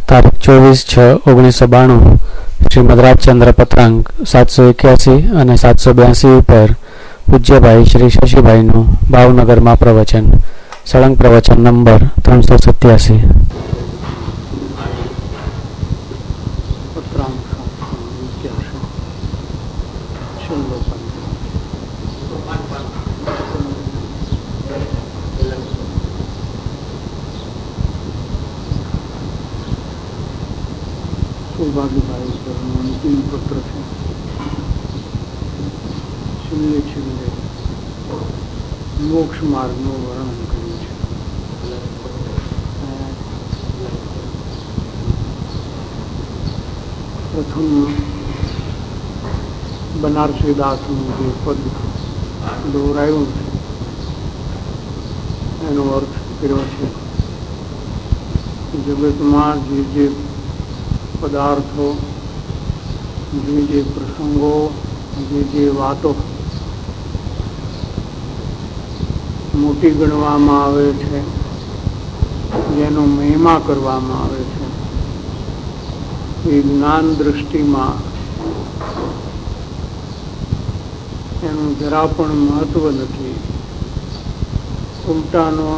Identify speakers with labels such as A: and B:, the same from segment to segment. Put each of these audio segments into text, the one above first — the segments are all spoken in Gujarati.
A: તારીખ 24/6/1992 શ્રીમદ રાજચંદ્ર પત્રાંક 781 અને 782 ઉપર પૂજ્યભાઈ શ્રી શશીભાઈનું ભાવનગરમાં પ્રવચન. સળંગ પ્રવચન નંબર 387.
B: સૌભાગ્યભાઈ પરનો અંતિમ પત્ર છે. છેલ્લે છેલ્લે મોક્ષ માર્ગનું વર્ણન કર્યું છે. પ્રથમ બનારસીદાસનું જે પદ દોહરાયું છે એનો અર્થ કર્યો છે. જગતમાં જે પદાર્થો, જે પ્રસંગો, જે વાતો મોટી ગણવામાં આવે છે, જેનો મહિમા કરવામાં આવે છે, એ જ્ઞાન દ્રષ્ટિમાં એનું જરા પણ મહત્વ નથી. ઉલટાનો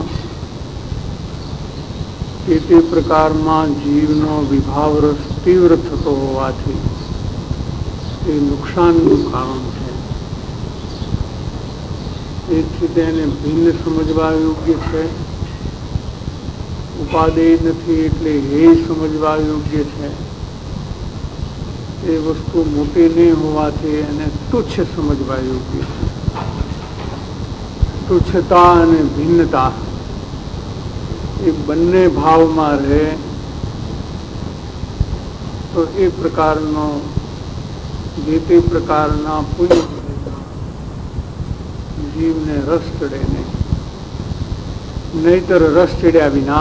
B: તે પ્રકારમાં જીવનો વિભાવ રસ તીવ્ર થતો હોવાથી એ નુકસાનનું કારણ છે. તેથી તેને ભિન્ન સમજવા યોગ્ય છે. ઉપાદેય નથી એટલે એ સમજવા યોગ્ય છે. એ વસ્તુ મોટી નહીં હોવાથી એને તુચ્છ સમજવા યોગ્ય છે. તુચ્છતા અને ભિન્નતા એ બંને ભાવમાં રહે તો એ પ્રકારનો જે તે પ્રકારના પુણ્ય જીવને રસ ચડે નહીં. નહીતર રસ ચડ્યા વિના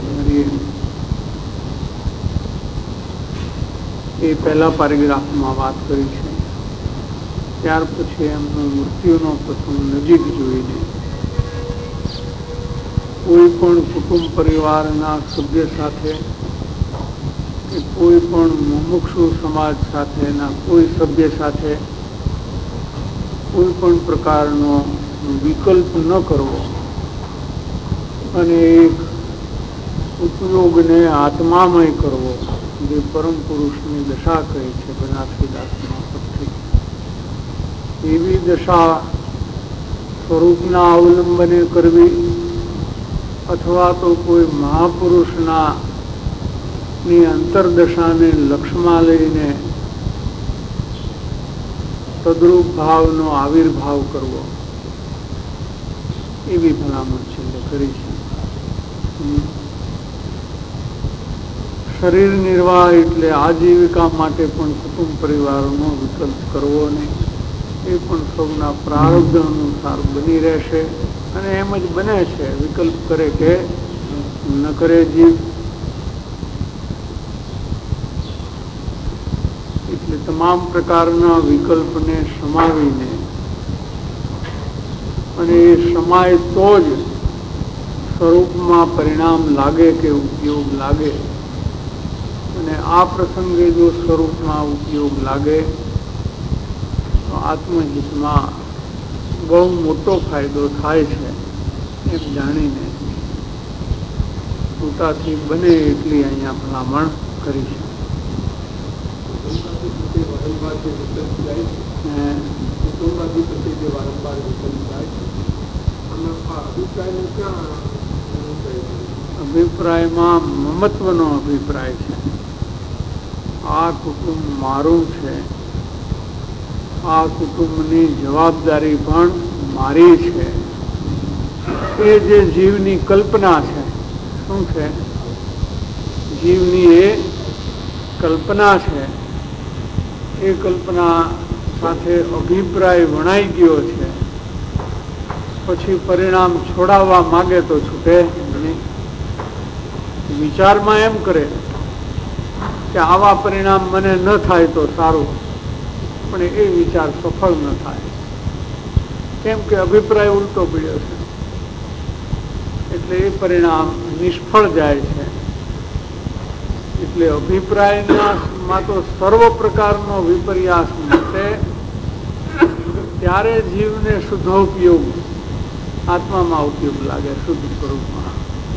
B: એ પહેલા પેરેગ્રાફમાં વાત કરી છે. ત્યાર પછી એમનો મૃત્યુનો પ્રસંગ નજીક જોઈને કોઈ પણ કુટુંબ પરિવારના સભ્ય સાથે કે કોઈ પણ મુમુક્ષુ સમાજ સાથેના કોઈ સભ્ય સાથે કોઈ પણ પ્રકારનો વિકલ્પ ન કરવો અને એક ઉપયોગને આત્મામય કરવો, જે પરમ પુરુષની દશા કહી છે બનારસીદાસના પરથી. એવી દશા સ્વરૂપના અવલંબને કરવી અથવા તો કોઈ મહાપુરુષના ની અંતરદશાને લક્ષ્યમાં લઈને તદ્રુપ ભાવનો આવિર્ભાવ કરવો, એવી ભલામણ છેલ્લે કરી છે. શરીર નિર્વાહ એટલે આજીવિકા માટે પણ કુટુંબ પરિવારનો વિકલ્પ કરવો નહીં. એ પણ સૌના પ્રારબ્ધ અનુસાર બની રહેશે અને એમ જ બને છે. વિકલ્પ કરે કે ન કરે જીવ. એટલે તમામ પ્રકારના વિકલ્પને સમાવીને અને એ સમાય તો જ સ્વરૂપમાં પરિણામ લાગે કે ઉપયોગ લાગે. અને આ પ્રસંગે જો સ્વરૂપમાં ઉપયોગ લાગે તો આત્મહિતમાં બહુ મોટો ફાયદો થાય છે એમ જાણીને પોતાથી બને એટલી અહીંયા ભલામણ કરી છે. અભિપ્રાયમાં મમત્વનો અભિપ્રાય છે. આ કુટુંબ મારું છે, આ કુટુંબની જવાબદારી પણ મારી છે. એ જે જીવની કલ્પના છે, શું છે? જીવની એ કલ્પના છે. એ કલ્પના સાથે અભિપ્રાય વણાઈ ગયો છે. પછી પરિણામ છોડાવવા માગે તો છૂટે નહીં. વિચારમાં એમ કરે કે આવા પરિણામ મને ન થાય તો સારું, પણ એ વિચાર સફળ ન થાય. કેમ કે અભિપ્રાય ઉલટો પડ્યો છે. એટલે એ પરિણામ નિષ્ફળ જાય છે. એટલે અભિપ્રાયમાં તો સર્વ પ્રકારનો વિપર્યાસ માટે ત્યારે જીવને શુદ્ધોપયોગ આત્મામાં ઉપયોગ લાગે, શુદ્ધ સ્વરૂપમાં.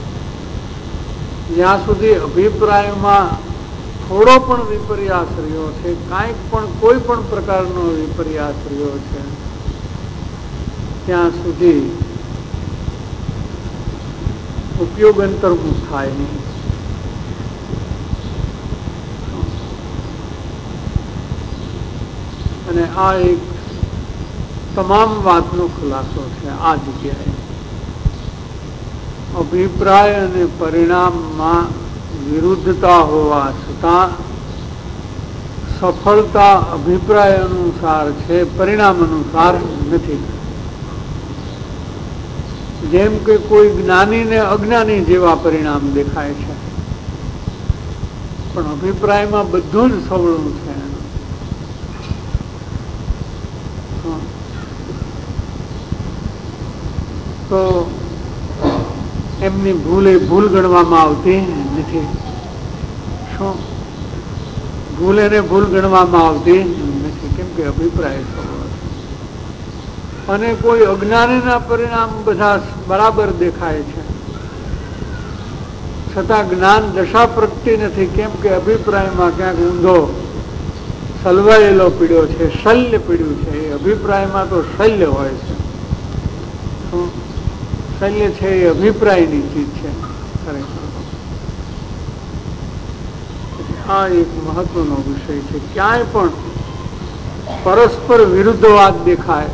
B: જ્યાં સુધી અભિપ્રાયમાં થોડો પણ વિપર્યાસ રહ્યો છે, કાંઈક પણ કોઈ પણ પ્રકારનો વિપર્યાસ રહ્યો છે, ત્યાં સુધી ઉપયોગ અંતર્મુખ થાય નહીં. અને આ એક તમામ વાતનો ખુલાસો છે. આ જગ્યાએ અભિપ્રાય અને પરિણામમાં વિરુદ્ધતા હોવા છતાં સફળતા અભિપ્રાય અનુસાર છે, પરિણામ અનુસાર નથી. જેમ કે કોઈ જ્ઞાની ને અજ્ઞાની જેવા પરિણામ દેખાય છે, પણ અભિપ્રાયમાં બધું જ સવળું છે. તો એમની ભૂલ એ ભૂલ ગણવામાં આવતી નથી. શું ભૂલ એને ભૂલ ગણવામાં આવતી નથી, કેમ કે અભિપ્રાય સવળો છે. અને કોઈ અજ્ઞાનીના પરિણામ બધા બરાબર દેખાય છે, છતાં જ્ઞાન દશા પ્રગટી નથી, કેમ કે અભિપ્રાયમાં ક્યાંક ઊંધો સલવાયેલો પીડ્યો છે, શલ્ય પીડ્યું છે. એ અભિપ્રાયમાં તો શલ્ય હોય છે. શલ્ય છે એ અભિપ્રાયની ચીજ છે ખરેખર. આ એક મહત્વનો વિષય છે. ક્યાંય પણ પરસ્પર વિરુદ્ધવાદ દેખાય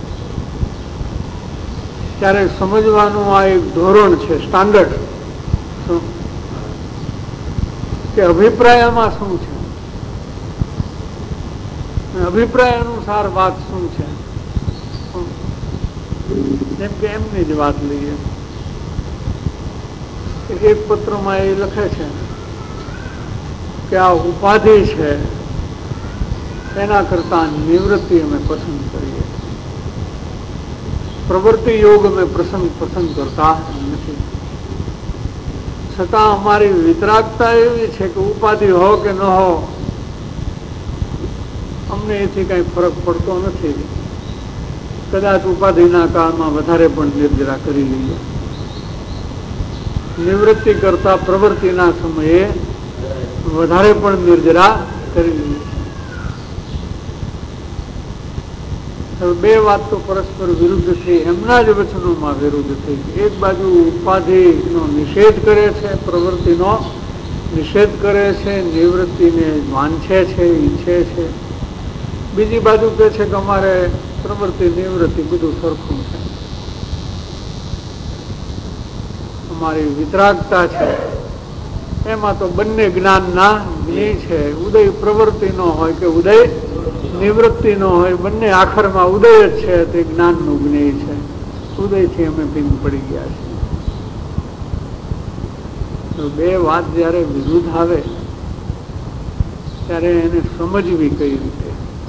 B: ત્યારે સમજવાનું આ એક ધોરણ છે, સ્ટાન્ડર્ડ, કે અભિપ્રાયમાં શું છે, અભિપ્રાય અનુસાર વાત શું છે. જેમ કે એમની જ વાત લઈએ, એક પત્રમાં એ લખે છે કે આ ઉપાધિ છે એના કરતા નિવૃત્તિ અમે પસંદ કરીએ, પ્રવૃત્તિ યોગ અમે પસંદ કરતા નથી. છતાં અમારી વિતરાગતા એવી છે કે ઉપાધિ હો કે ન હો અમને એથી કઈ ફરક પડતો નથી. કદાચ ઉપાધિના કાળમાં વધારે પણ નિર્જરા કરી લઈએ, નિવૃત્તિ કરતા પ્રવૃત્તિના સમયે વધારે પણ નિર્જરા કરી લઈએ. બે વાત તો પરસ્પર વિરુદ્ધ થઈ, એમના જ વચનોમાં વિરુદ્ધ થઈ. એક બાજુ ઉપાધિનો નિષેધ કરે છે, પ્રવૃત્તિનો નિષેધ કરે છે, નિવૃત્તિને વાંછે છે, ઈચ્છે છે. બીજી બાજુ કહે છે કે અમારે પ્રવૃત્તિ નિવૃત્તિ બધું સરખું છે. અમારી વિતરાગતા છે એમાં તો બંને જ્ઞાનના જ્ઞેય છે. ઉદય પ્રવૃત્તિનો હોય કે ઉદય નિવૃત્તિનો હોય, બંને આખરમાં ઉદય જ છે, તે જ્ઞાનનું જ્ઞેય છે. ઉદયથી અમે ભીંગ પડી ગયા છીએ. બે વાત જયારે વિરુદ્ધ આવે ત્યારે એને સમજવી કઈ રીતે?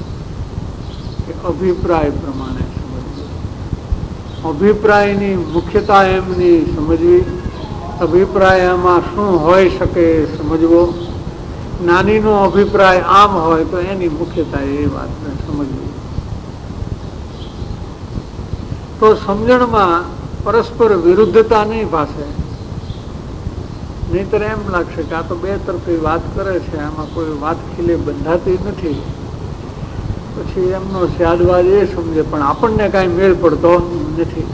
B: અભિપ્રાય પ્રમાણે સમજવું. અભિપ્રાયની મુખ્યતા એમની સમજવી, અભિપ્રાયમાં શું હોઈ શકે સમજવો. જ્ઞાનીનો અભિપ્રાય આમ હોય તો એની મુખ્યતા એ વાતને સમજવી. તો સમજણમાં પરસ્પર વિરુદ્ધતા નહીં ભાષે. નહીતર એમ લાગશે કે આ તો બે તરફી વાત કરે છે, આમાં કોઈ વાત ખીલે બંધાતી નથી. પછી એમનો સ્યાદવાદ એ સમજે પણ આપણને કઈ મેળ પડતો નથી.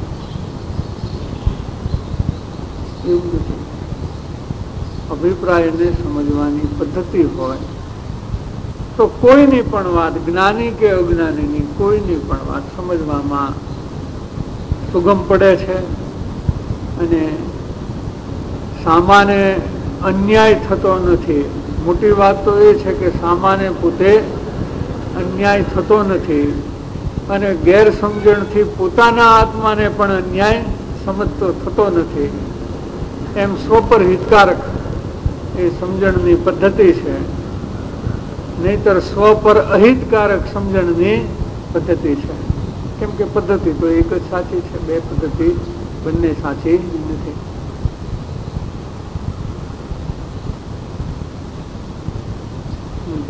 B: એવું નથી. અભિપ્રાયને સમજવાની પદ્ધતિ હોય તો કોઈની પણ વાત, જ્ઞાની કે અજ્ઞાનીની કોઈની પણ વાત સમજવામાં સુગમ પડે છે. અને સામાન્ય અન્યાય થતો નથી. મોટી વાત તો એ છે કે સામાન્ય પોતે અન્યાય થતો નથી અને ગેરસમજણથી પોતાના આત્માને પણ અન્યાય સમજતો થતો નથી. એમ સ્વ પર હિતકારક એ સમજણની પદ્ધતિ છે. નહીતર સ્વ પર અહિતકારક સમજણની પદ્ધતિ છે. કેમ કે પદ્ધતિ તો એક જ સાચી છે, બે પદ્ધતિ બંને સાચી નથી.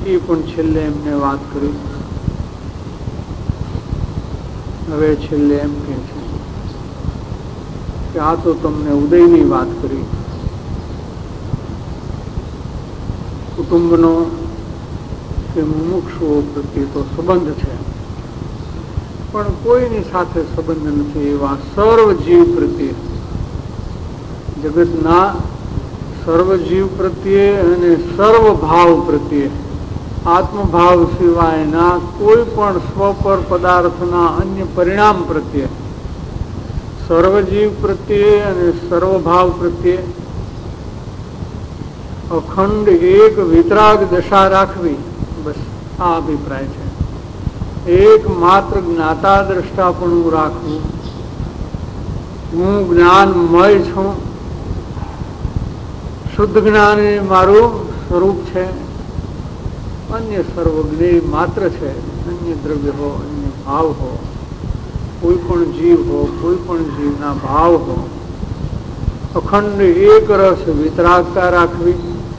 B: એ પણ છેલ્લે એમને વાત કરી. હવે છેલ્લે એમ કહે છે કે આ તો તમને ઉદયની વાત કરી, કુટુંબનો કે મુમુક્ષુઓ પ્રત્યે તો સંબંધ છે, પણ કોઈની સાથે સંબંધ નથી એવા સર્વ જીવ પ્રત્યે, જગતના સર્વ જીવ પ્રત્યે અને સર્વ ભાવ પ્રત્યે, આત્મભાવ સિવાયના કોઈ પણ સ્વપર પદાર્થના અન્ય પરિણામ પ્રત્યે, સર્વજીવ પ્રત્યે અને સર્વભાવ પ્રત્યે અખંડ એક વિતરાગ દશા રાખવી, બસ આ અભિપ્રાય છે. એક માત્ર જ્ઞાતા દ્રષ્ટાપણું રાખવું. હું જ્ઞાનમય છું, શુદ્ધ જ્ઞાન એ મારું સ્વરૂપ છે, અન્ય સર્વજ્ઞેય માત્ર છે. અન્ય દ્રવ્ય હો, અન્ય ભાવ હો, કોઈ પણ જીવ હો, કોઈ પણ જીવના ભાવ હો, અખંડ એક રસ વિતરાગતા રાખવી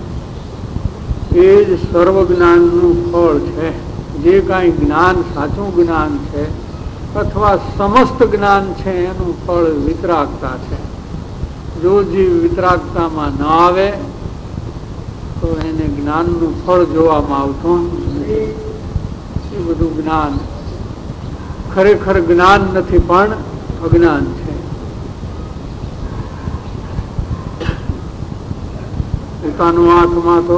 B: એ જ સર્વ જ્ઞાનનું ફળ છે. જે કાંઈ જ્ઞાન સાચું જ્ઞાન છે અથવા સમસ્ત જ્ઞાન છે એનું ફળ વિતરાગતા છે. જો જીવ વિતરાગતામાં ન આવે તો એને જ્ઞાનનું ફળ જોવામાં આવતું નથી. એ બધું જ્ઞાન ખરેખર જ્ઞાન નથી, પણ અજ્ઞાન છે. પોતાનો આત્મા તો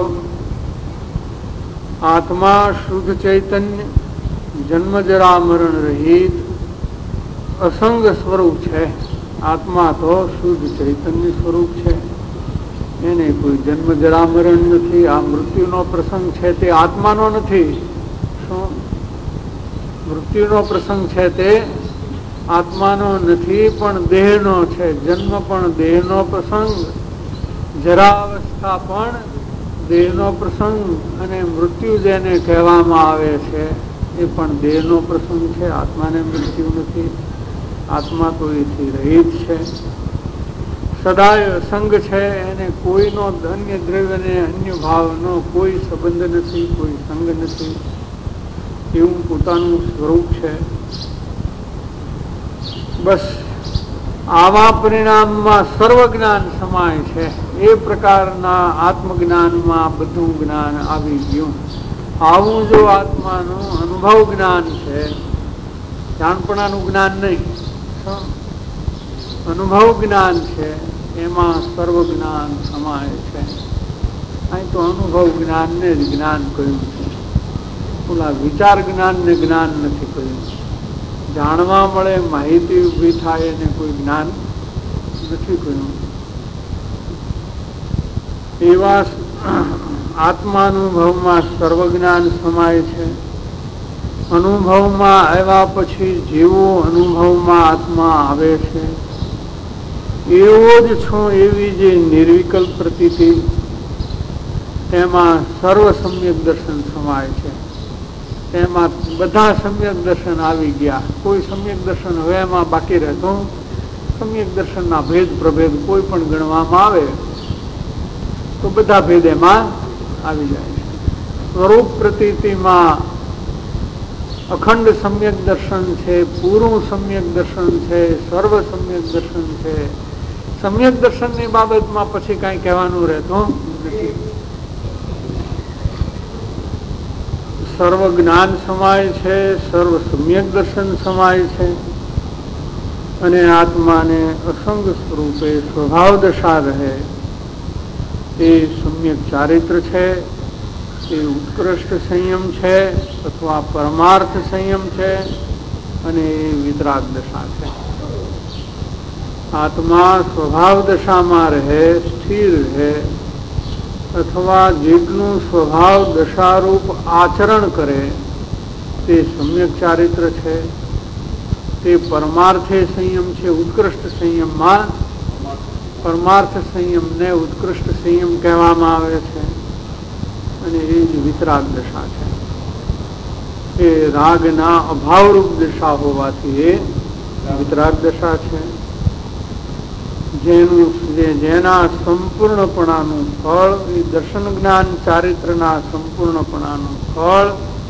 B: આત્મા શુદ્ધ ચૈતન્ય, જન્મ જરા મરણ રહિત અસંગ સ્વરૂપ છે. આત્મા તો શુદ્ધ ચૈતન્ય સ્વરૂપ છે, એને કોઈ જન્મ જરા મરણ નથી. આ મૃત્યુનો પ્રસંગ છે તે આત્માનો નથી. શું મૃત્યુનો પ્રસંગ છે તે આત્માનો નથી, પણ દેહનો છે. જન્મ પણ દેહનો પ્રસંગ, જરાવસ્થા પણ દેહનો પ્રસંગ, અને મૃત્યુ જેને કહેવામાં આવે છે એ પણ દેહનો પ્રસંગ છે. આત્માને મૃત્યુ નથી. આત્મા તો એથી રહિત છે, સદાય અસંગ છે. એને કોઈનો અન્ય દ્રવ્યને અન્ય ભાવનો કોઈ સંબંધ નથી, કોઈ સંગ નથી. એવું પોતાનું સ્વરૂપ છે. બસ આવા પરિણામમાં સર્વ જ્ઞાન સમાય છે. એ પ્રકારના આત્મજ્ઞાનમાં બધું જ્ઞાન આવી ગયું. આવું જો આત્માનું અનુભવ જ્ઞાન છે, જાણપણાનું જ્ઞાન નહીં, અનુભવ જ્ઞાન છે, એમાં સર્વ જ્ઞાન સમાય છે. અહીં તો અનુભવ જ્ઞાનને જ જ્ઞાન કહ્યું છે, ઓલા વિચાર જ્ઞાનને જ્ઞાન નથી કહ્યું. જાણવા મળે, માહિતી ઊભી થાય એને કોઈ જ્ઞાન નથી કહ્યું. એવા આત્માનુભવમાં સર્વ જ્ઞાન સમાય છે. અનુભવમાં આવ્યા પછી જેવો અનુભવમાં આત્મા આવે છે એવો જ છું એવી જે નિર્વિકલ્પ પ્રતીતિ, તેમાં સર્વ સમ્યક દર્શન સમાય છે. તેમાં બધા સમ્યક દર્શન આવી ગયા. કોઈ સમ્યક દર્શન હવે એમાં બાકી રહેતું. સમ્યક દર્શનના ભેદ પ્રભેદ કોઈ પણ ગણવામાં આવે તો બધા ભેદ એમાં આવી જાય છે. સ્વરૂપ પ્રતીતિમાં અખંડ સમ્યક દર્શન છે, પૂરું સમ્યક દર્શન છે, સર્વ સમ્યક દર્શન છે. સમ્યક દર્શનની બાબતમાં પછી કાંઈ કહેવાનું રહેતું નથી. સર્વ જ્ઞાન સમાય છે, સર્વ સમ્યક દર્શન સમાય છે, અને આત્માને અસંગ સ્વરૂપે સ્વભાવ દશા રહે એ સમ્યક ચારિત્ર છે, એ ઉત્કૃષ્ટ સંયમ છે અથવા પરમાર્થ સંયમ છે, અને એ વિતરાગ દશા છે. આત્મા સ્વભાવ દશામાં રહે, સ્થિર રહે, અથવા જેટલું સ્વભાવ દશારૂપ આચરણ કરે તે સમ્યક ચારિત્ર છે. તે પરમાર્થે સંયમ છે. ઉત્કૃષ્ટ સંયમમાં પરમાર્થ સંયમને ઉત્કૃષ્ટ સંયમ કહેવામાં આવે છે, અને એ જ વિતરાગ દશા છે. એ રાગના અભાવરૂપ દશા હોવાથી એ વિતરાગ દશા છે. જેના સંપૂર્ણપણાનું ફળ એ દર્શન જ્ઞાન ચારિત્રના સંપૂર્ણપણાનું ફળ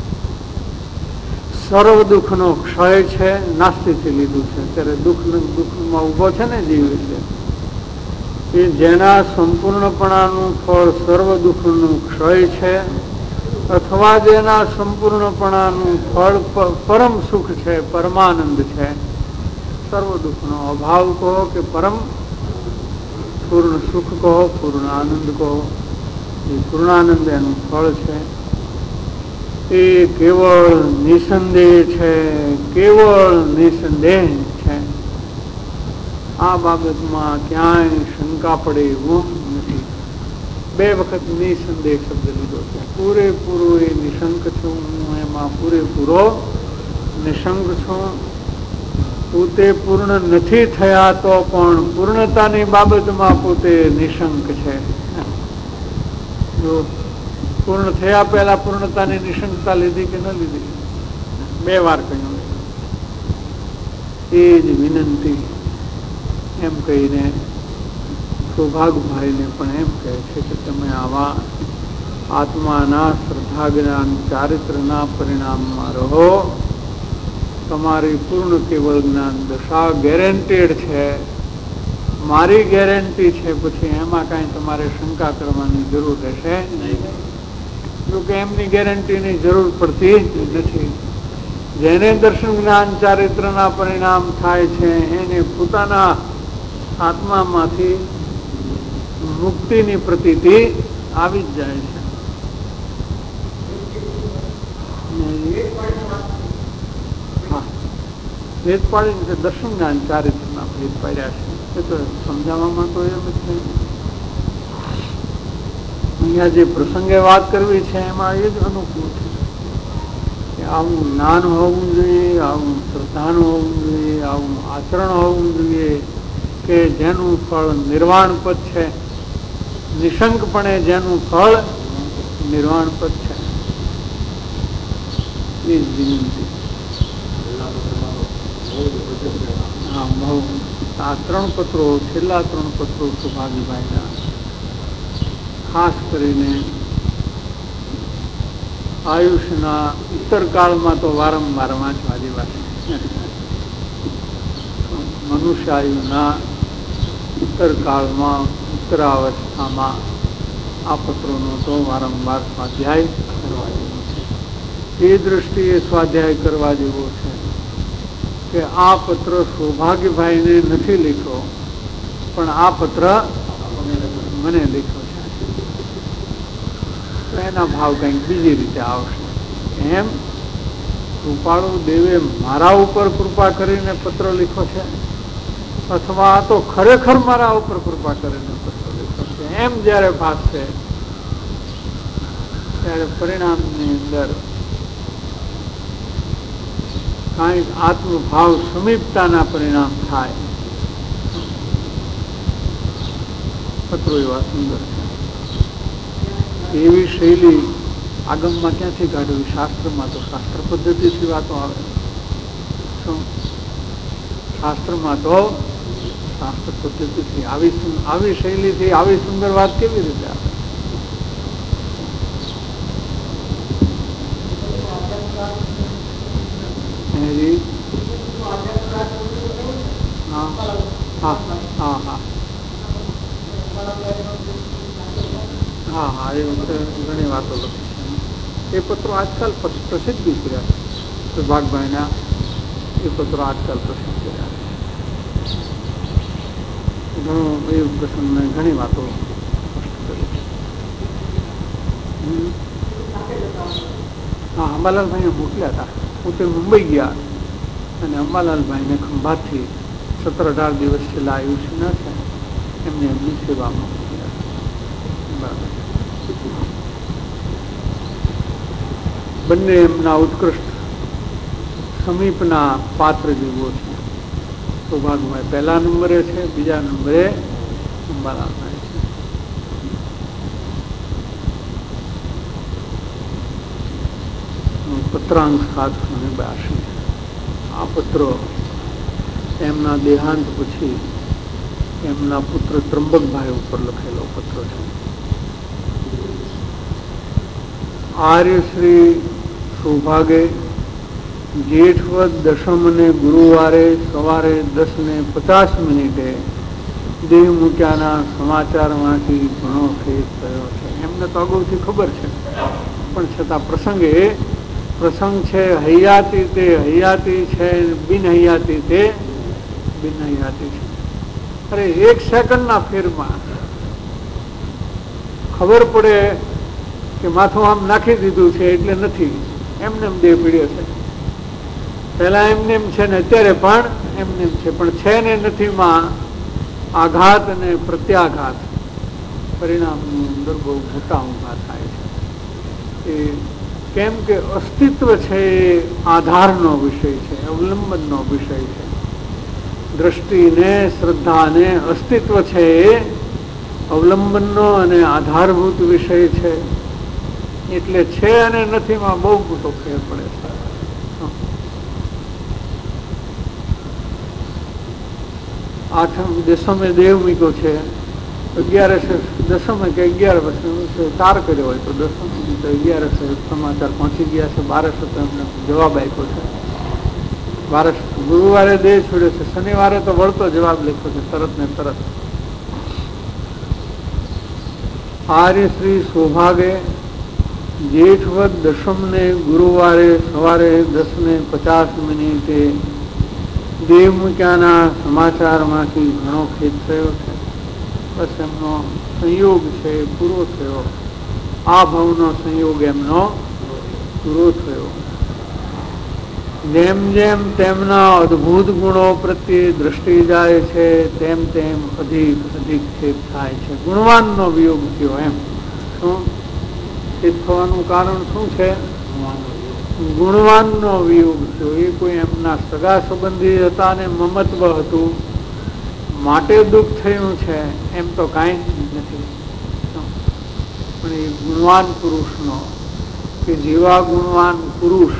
B: સર્વ દુઃખનો ક્ષય છે. નાસ્તિથી લીધું છે ત્યારે દુઃખમાં ઉભો છે ને જીવ છે એ જેના સંપૂર્ણપણાનું ફળ સર્વ દુઃખનું ક્ષય છે અથવા જેના સંપૂર્ણપણાનું ફળ પરમ સુખ છે, પરમાનંદ છે. સર્વ દુઃખનો અભાવ કહો કે પરમ પૂર્ણ સુખ કહો, પૂર્ણ આનંદ કહો, એ પૂર્ણાનંદ એનું ફળ છે. એ કેવળ નિસંદેહ છે, કેવળ નિસંદેહ છે. આ બાબતમાં ક્યાંય શંકા પડે એવું નથી. 2 વખત નિસંદેહ શબ્દ લીધો છે. પૂરેપૂરો એ નિશંક છું, હું એમાં પૂરેપૂરો નિશંક છું. પોતે પૂર્ણ નથી થયા તો પણ પૂર્ણતાની બાબતમાં પોતે નિશંક છે. જો પૂર્ણ થયા પહેલા પૂર્ણતાની નિશંકતા લીધી કે ન લીધી? 2 વાર કહ્યું. એ જ વિનંતી એમ કહીને સૌભાગભાઈને પણ એમ કહે છે કે તમે આવા આત્માના શ્રદ્ધા જ્ઞાન ચારિત્રના પરિણામમાં રહો. તમારી પૂર્ણ કેવળ જ્ઞાન દશા ગેરેન્ટેડ છે, મારી ગેરંટી છે. પછી એમાં કાંઈ તમારે શંકા કરવાની જરૂર રહેશે નહીં. જોકે એમની ગેરંટીની જરૂર પડતી નથી. જેને દર્શન જ્ઞાન ચારિત્રના પરિણામ થાય છે એને પોતાના આત્મામાંથી મુક્તિની પ્રતીતિ આવી જ જાય છે. ભેદ પાડીને દર્શન જ્ઞાન ચારિત્રના ભેદ પાડ્યા છે. એ તો સમજાવવામાં તો એમ જ નહીં. અહીંયા જે પ્રસંગે વાત કરવી છે એમાં એ જ અનુકૂળ છે કે આવું જ્ઞાન હોવું જોઈએ, આવું શ્રદ્ધાનું હોવું જોઈએ, આવું આચરણ હોવું જોઈએ કે જેનું ફળ નિર્વાણ પદ છે. નિશંકપણે જેનું ફળ નિર્વાણ પદ છે. એ જ વિનંતી. આ 3 પત્રો, છેલ્લા 3 પત્રો સૌભાગીભાઈના ખાસ કરીને આયુષ્યના ઉત્તરકાળમાં તો વારંવાર વાંચવા જેવા છે. મનુષ્ય આયુના ઉત્તરકાળમાં, ઉત્તરાવસ્થામાં આ પત્રોનો તો વારંવાર સ્વાધ્યાય કરવા જેવો છે. એ દ્રષ્ટિએ સ્વાધ્યાય કરવા જેવો છે કે આ પત્ર સૌભાગ્યભાઈને નથી લખ્યો, પણ આ પત્ર મને લખ્યો છે. તો એના ભાવ કંઈક બીજી રીતે આવશે. એમ કૃપાળુ દેવે મારા ઉપર કૃપા કરીને પત્ર લખ્યો છે અથવા તો ખરેખર મારા ઉપર કૃપા કરીને પત્ર લખ્યો છે, એમ જયારે ભાસશે ત્યારે પરિણામની અંદર કાંઈક આત્મભાવ સમીપતાના પરિણામ થાય. પત્રો એવા સુંદર છે. એવી શૈલી આગમમાં ક્યાંથી કાઢવી? શાસ્ત્રમાં તો શાસ્ત્ર પદ્ધતિથી વાતો આવે. શું શાસ્ત્રમાં તો શાસ્ત્ર પદ્ધતિથી આવી શૈલીથી આવી સુંદર વાત કેવી રીતે આવે? હા, એ ઘણી વાતો લખી છે. એ પત્રો આજકાલ પ્રસિદ્ધ બી કર્યા છે. ભાગભાઈના એ પત્રો આજકાલ પ્રસિદ્ધ કર્યા છે. ઘણું એ પ્રસંગને ઘણી વાતો સ્પષ્ટ કરી છે. હા, અંબાલાલભાઈને મોકલ્યા હતા. પોતે મુંબઈ ગયા અને અંબાલાલભાઈને ખંભાતથી 17-18 દિવસ છેલ્લા આયુષ્યના છે એમને એમની સેવામાં મોકલ્યા. બરાબર. બંને એમના ઉત્કૃષ્ટ સમીપના પાત્ર જેવો છે. સૌભાગ્યભાઈ 1લા નંબરે છે, 2જા નંબરે અંબાલાલભાઈ છે. પત્રાંક 782. આ પત્રો એમના દેહાંત પછી એમના પુત્ર ત્રંબકભાઈ ઉપર લખેલો પત્ર છે. આર્ય શ્રી સૌભાગે જેઠવદ દશમ ને ગુરુવારે સવારે 10:50 દેહ મૂક્યાના સમાચારમાંથી ઘણો ખેદ થયો છે. એમને તો અગાઉથી ખબર છે, પણ છતાં પ્રસંગ છે. હૈયાતી તે હૈયાતી છે, બિન હૈયાતી તે બિન હૈયાતી છે. અરે 1 સેકન્ડના ફેરમાં ખબર પડે કે માથું આમ નાખી દીધું છે એટલે નથી, એમને દેહ પીડ્યો છે. પેલા એમને એમ છે ને અત્યારે પણ એમને એમ છે, પણ છે ને નથીમાં આઘાત અને પ્રત્યાઘાત પરિણામની અંદર બહુ મોટા ઊંઘા થાય છે. કેમ કે અસ્તિત્વ છે એ આધારનો વિષય છે, અવલંબનનો વિષય છે. દ્રષ્ટિને શ્રદ્ધાને અસ્તિત્વ છે એ અવલંબનનો અને આધારભૂત વિષય છે. એટલે છે અને નથીમાં બહુ મોટો ફેર પડે છે. આઠમ દસમે દેવ મૂક્યો છે, 11 દસમે કે 11 તાર કર્યો હોય તો દસમ તો 11 સમાચાર પહોંચી ગયા છે. 12 તો એમને જવાબ આપ્યો છે. 12 ગુરુવારે દેહ છોડ્યો છે, શનિવારે તો વળતો જવાબ લખ્યો છે તરત ને તરત. આર્ય શ્રી સૌભાગે જેઠવદ દશમ ને ગુરુવારે સવારે 10:50 દેહ મૂક્યાના સમાચારમાંથી ઘણો ખેદ થયો છે. બસ એમનો સંયોગ છે પૂરો થયો, આ ભાવનો સંયોગ એમનો પૂરો થયો. જેમ જેમ તેમના અદભુત ગુણો પ્રત્યે દ્રષ્ટિ જાય છે તેમ તેમ અધિક ખેદ થાય છે. ગુણવાનનો વિયોગ થયો. એમ શું ખેદ થવાનું કારણ શું છે? ગુણવાનનો વિયોગ થયો. એ કોઈ એમના સગા સંબંધી હતા ને મમત્વ હતું માટે દુઃખ થયું છે, એમ તો કાંઈ નથી. પણ એ ગુણવાન પુરુષનો કે જેવા ગુણવાન પુરુષ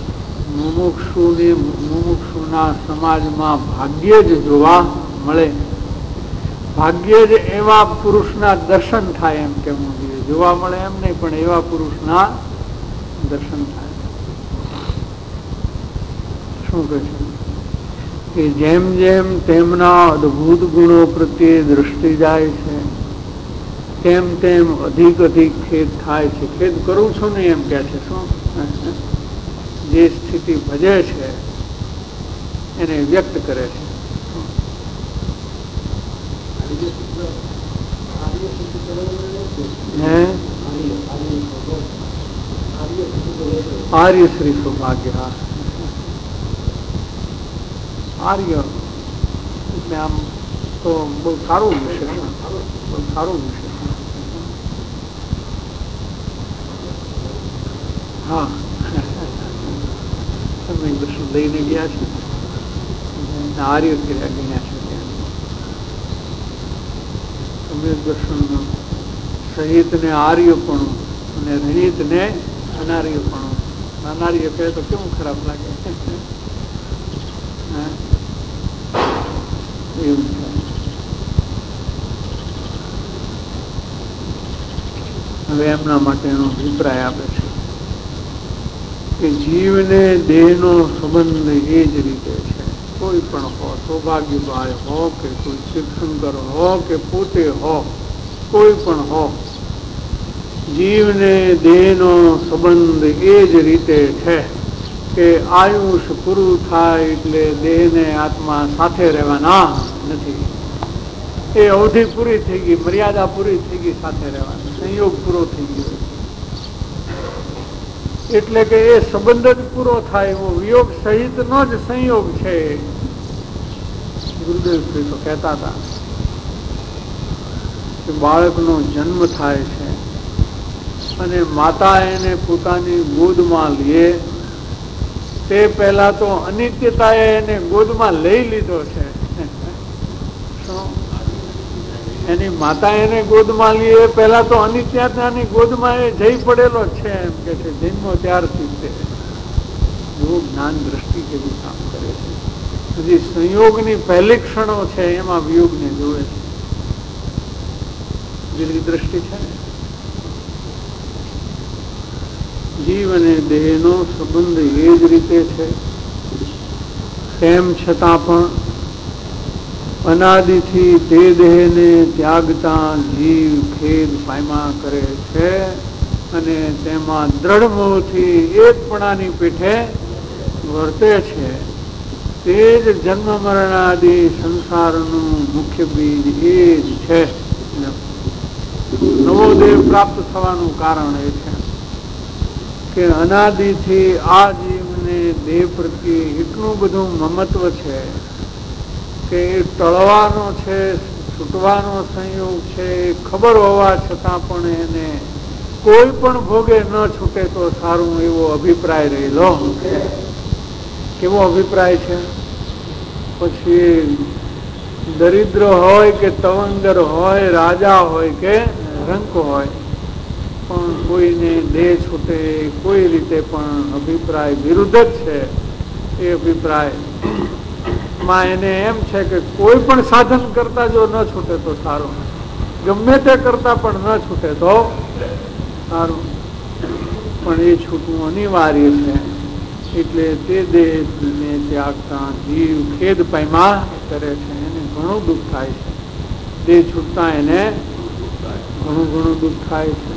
B: મુમુક્ષુના સમાજમાં ભાગ્યે જ જોવા મળે, ભાગ્યે જ એવા પુરુષના દર્શન થાય. એમ કેવું જોઈએ, જોવા મળે એમ નહીં, પણ એવા પુરુષના દર્શન થાય. શું કહે છે કે જેમ જેમ તેમના અદભુત ગુણો પ્રત્યે દ્રષ્ટિ જાય છે તેમ તેમ અધિક ખેદ થાય છે. ખેદ કરું છું ને એમ કે છે. શું જે સ્થિતિ ભજે છે એને વ્યક્ત કરે છે. આર્ય શ્રી સૌભાગ્ય. આર્ય એટલે આમ તો બહુ સારું વિષય, બહુ સારું વિષય. હા, તમે દર્શન લઈને ગયા છે, આર્ય કર્યા ગયા છે. તમે દર્શન સહિત ને આર્યપણું અને રહિત ને અનાર્યપણું. અનાર્ય કહે તો કેવું ખરાબ લાગે. એવું છે. હવે એમના માટેનો અભિપ્રાય આપે છે કે જીવને દેહનો સંબંધ એ જ રીતે છે. કોઈ પણ હો, સૌભાગ્યભાઈ હો કે કોઈ તીર્થંકર હો કે પોતે હો, કોઈ પણ હો, જીવને દેહનો સંબંધ એ જ રીતે છે કે આયુષ પૂરું થાય એટલે દેહને આત્મા સાથે રહેવાના નથી. એ અવધિ પૂરી થઈ ગઈ, મર્યાદા પૂરી થઈ ગઈ, સાથે રહેવાનો સંયોગ પૂરો થઈ ગયો. એટલે કે એ સંબંધ જ પૂરો થાય એવો વિયોગ સહિતનો જ સંયોગ છે. ગુરુદેવ શ્રી તો કહેતા હતા કે બાળકનો જન્મ થાય છે અને માતા એને પોતાની ગોદમાં લે તે પહેલા તો અનિત્યતાએ એને ગોદમાં લઈ લીધો છે. એની માતા એને ગોદમાં લે એ પહેલા તો અનિત્યતાની ગોદમાં એ જઈ પડેલો છે. એમ કે છે જન્મો ત્યારથી તે એવું જ્ઞાન દ્રષ્ટિ કેવું કામ કરે છે. હજી સંયોગની પહેલી ક્ષણો છે એમાં વિયોગને જોવે છે. દિલની દ્રષ્ટિ છે ને. જીવ અને દેહનો સંબંધ એ જ રીતે છે. તેમ છતાં પણ અનાદિથી તે દેહને ત્યાગતા જીવ ખેદ પામ્યા કરે છે અને તેમાં દ્રઢ મોહથી એકપણાની પીઠે વર્તે છે. તે જ જન્મ મરણાદિ સંસારનું મુખ્ય બીજ એ જ છે. નવો દેહ પ્રાપ્ત થવાનું કારણ એ છે કે અનાદિથી આ જીવને દેહ પ્રત્યે એટલું બધું મમત્વ છે કે એ ટળવાનો છે, છૂટવાનો સંયોગ છે, ખબર હોવા છતાં પણ એને કોઈ પણ ભોગે ન છૂટે તો સારું એવો અભિપ્રાય રહેલો. કેવો અભિપ્રાય છે? પછી દરિદ્ર હોય કે તવંગર હોય, રાજા હોય કે રંક હોય, પણ કોઈને દેહ છૂટે કોઈ રીતે પણ અભિપ્રાય વિરુદ્ધ જ છે. એ અભિપ્રાય માં એને એમ છે કે કોઈ પણ સાધન કરતા જો ન છૂટે તો સારું, ગમે તે કરતા પણ ન છૂટે તો સારું, પણ એ છૂટવું અનિવાર્ય છે. એટલે તે દેહને ત્યાગતા જીવ ખેદ પામ્યા કરે છે. એને ઘણું દુઃખ થાય છે. દેહ છૂટતા એને ઘણું દુઃખ થાય છે.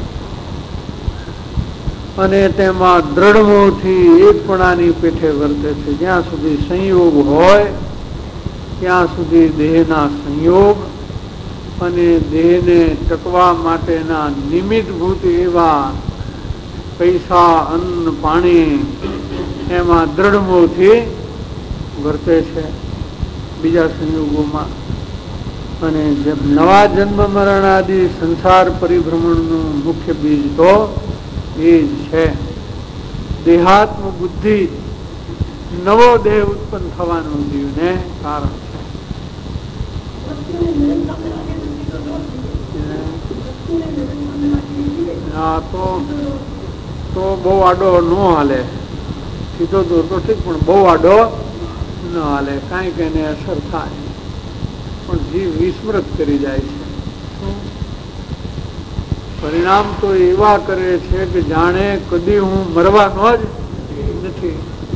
B: અને તેમાં દ્રઢ મોહથી એકપણાની પેઠે વર્તે છે. જ્યાં સુધી સંયોગ હોય ત્યાં સુધી દેહના સંયોગ અને દેહને ટકવા માટેના નિમિત્તભૂત એવા પૈસા, અન્ન, પાણી એમાં દ્રઢ મોહથી વર્તે છે બીજા સંયોગોમાં. અને નવા જન્મ મરણ આદિ સંસાર પરિભ્રમણનું મુખ્ય બીજ તો એ જ છે. દેહાત્મ બુદ્ધિ નવો દેહ ઉત્પન્ન થવાનું જીવને કારણ છે. હા, તો બહુ આડો ન હાલે. સીધો દોર તો ઠીક, પણ બહુ આડો ન હાલે. કાંઈક એને અસર થાય, પણ જીવ વિસ્મૃત કરી જાય છે. પરિણામ તો એવા કરે છે કે જાણે કદી હું મરવાનો જ નથી.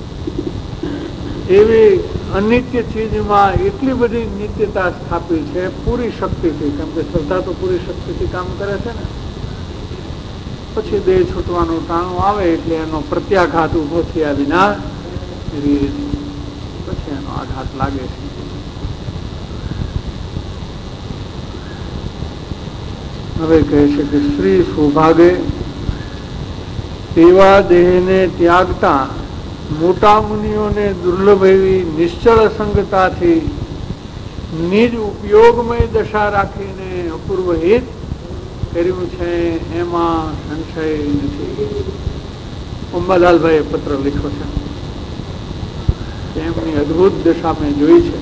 B: એવી અનિત્ય ચીજમાં એટલી બધી નિત્યતા સ્થાપી છે પૂરી શક્તિથી. કેમ કે શ્રદ્ધા તો પૂરી શક્તિથી કામ કરે છે ને. પછી દેહ છૂટવાનું ટાણું આવે એટલે એનો પ્રત્યાઘાત ઉભો થયા વિના પછી એનો આઘાત લાગે છે. હવે કહે છે કે શ્રી સૌભાગે તેવા દેહને ત્યાગતા મોટા મુનિઓને દુર્લભ એવી નિશ્ચળ સંગતાથી નિજ ઉપયોગમય દશા રાખીને અપૂર્વ હિત કર્યું છે. એમાં સંશય નથી. અંબાલાલભાઈએ પત્ર લખ્યો છે. એમની અદભુત દશા મેં જોઈ છે.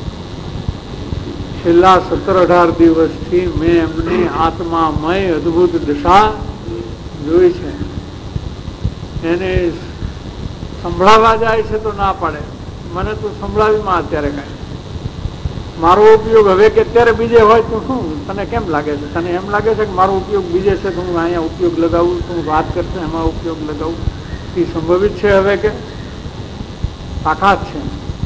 B: છેલ્લા 17-18 દિવસથી મેં એમની આત્મામય અદભુત દશા જોઈ છે. એને સંભળાવા જાય છે તો ના પાડે. મને તો સંભળાવીમાં અત્યારે કઈ મારો ઉપયોગ હવે કે અત્યારે બીજે હોય તો શું તને કેમ લાગે છે? તને એમ લાગે છે કે મારો ઉપયોગ બીજે છે તો હું અહીંયા ઉપયોગ લગાવું, તો હું વાત કરશે એમાં ઉપયોગ લગાવું? એ સંભવિત છે હવે કે તાકાત છે?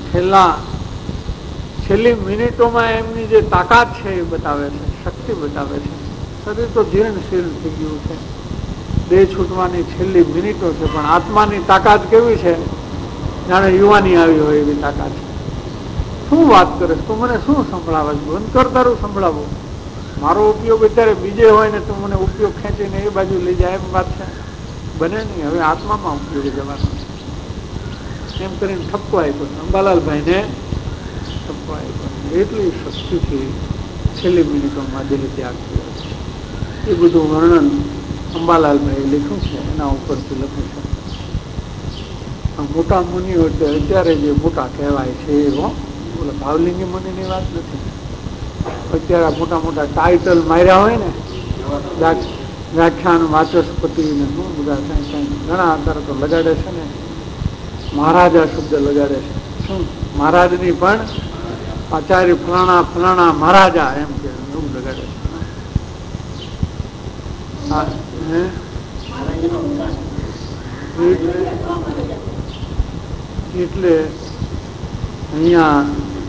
B: છેલ્લી મિનિટોમાં એમની જે તાકાત છે એ બતાવે છે, શક્તિ બતાવે છે. શરીર તો જીર્ણશીલ થઈ ગયું છે, દેહ છૂટવાની છેલ્લી મિનિટો છે, પણ આત્માની તાકાત કેવી છે? જાણે યુવાની આવી હોય એવી તાકાત છે. શું વાત કરે? તું મને શું સંભળાવે? બંધ કર તારું સંભળાવું. મારો ઉપયોગ અત્યારે બીજે હોય ને તું મને ઉપયોગ ખેંચીને એ બાજુ લઈ જાય એમ વાત છે? બને નહીં. હવે આત્મામાં ઉપયોગ જવાનો એમ કરીને ઠપકો આપ્યો. અંબાલાલભાઈને ઠપકો આપ્યો. એટલી શક્તિથી છેલ્લી મિનિટોમાં દેહ ત્યાગ થયો. એ બધું વર્ણન અંબાલાલભાઈ લખ્યું છે. એના ઉપરથી લખ્યું છે. મોટા મુનિઓ અત્યારે જે મોટા કહેવાય છે એવો ભાવલિંગી મુનિની વાત નથી. અત્યારે મોટા મોટા ટાઇટલ માર્યા હોય ને, વ્યાખ્યાન વાચસ્પતિ ને શું બધા ઘણા અત્યારે તો લગાડે છે ને, મહારાજા શબ્દ લગાડે છે. શું મહારાજની પણ આચાર્ય ફલાણા ફલાણા મહારાજા એમ કે એવું લગાડે. એટલે અહીંયા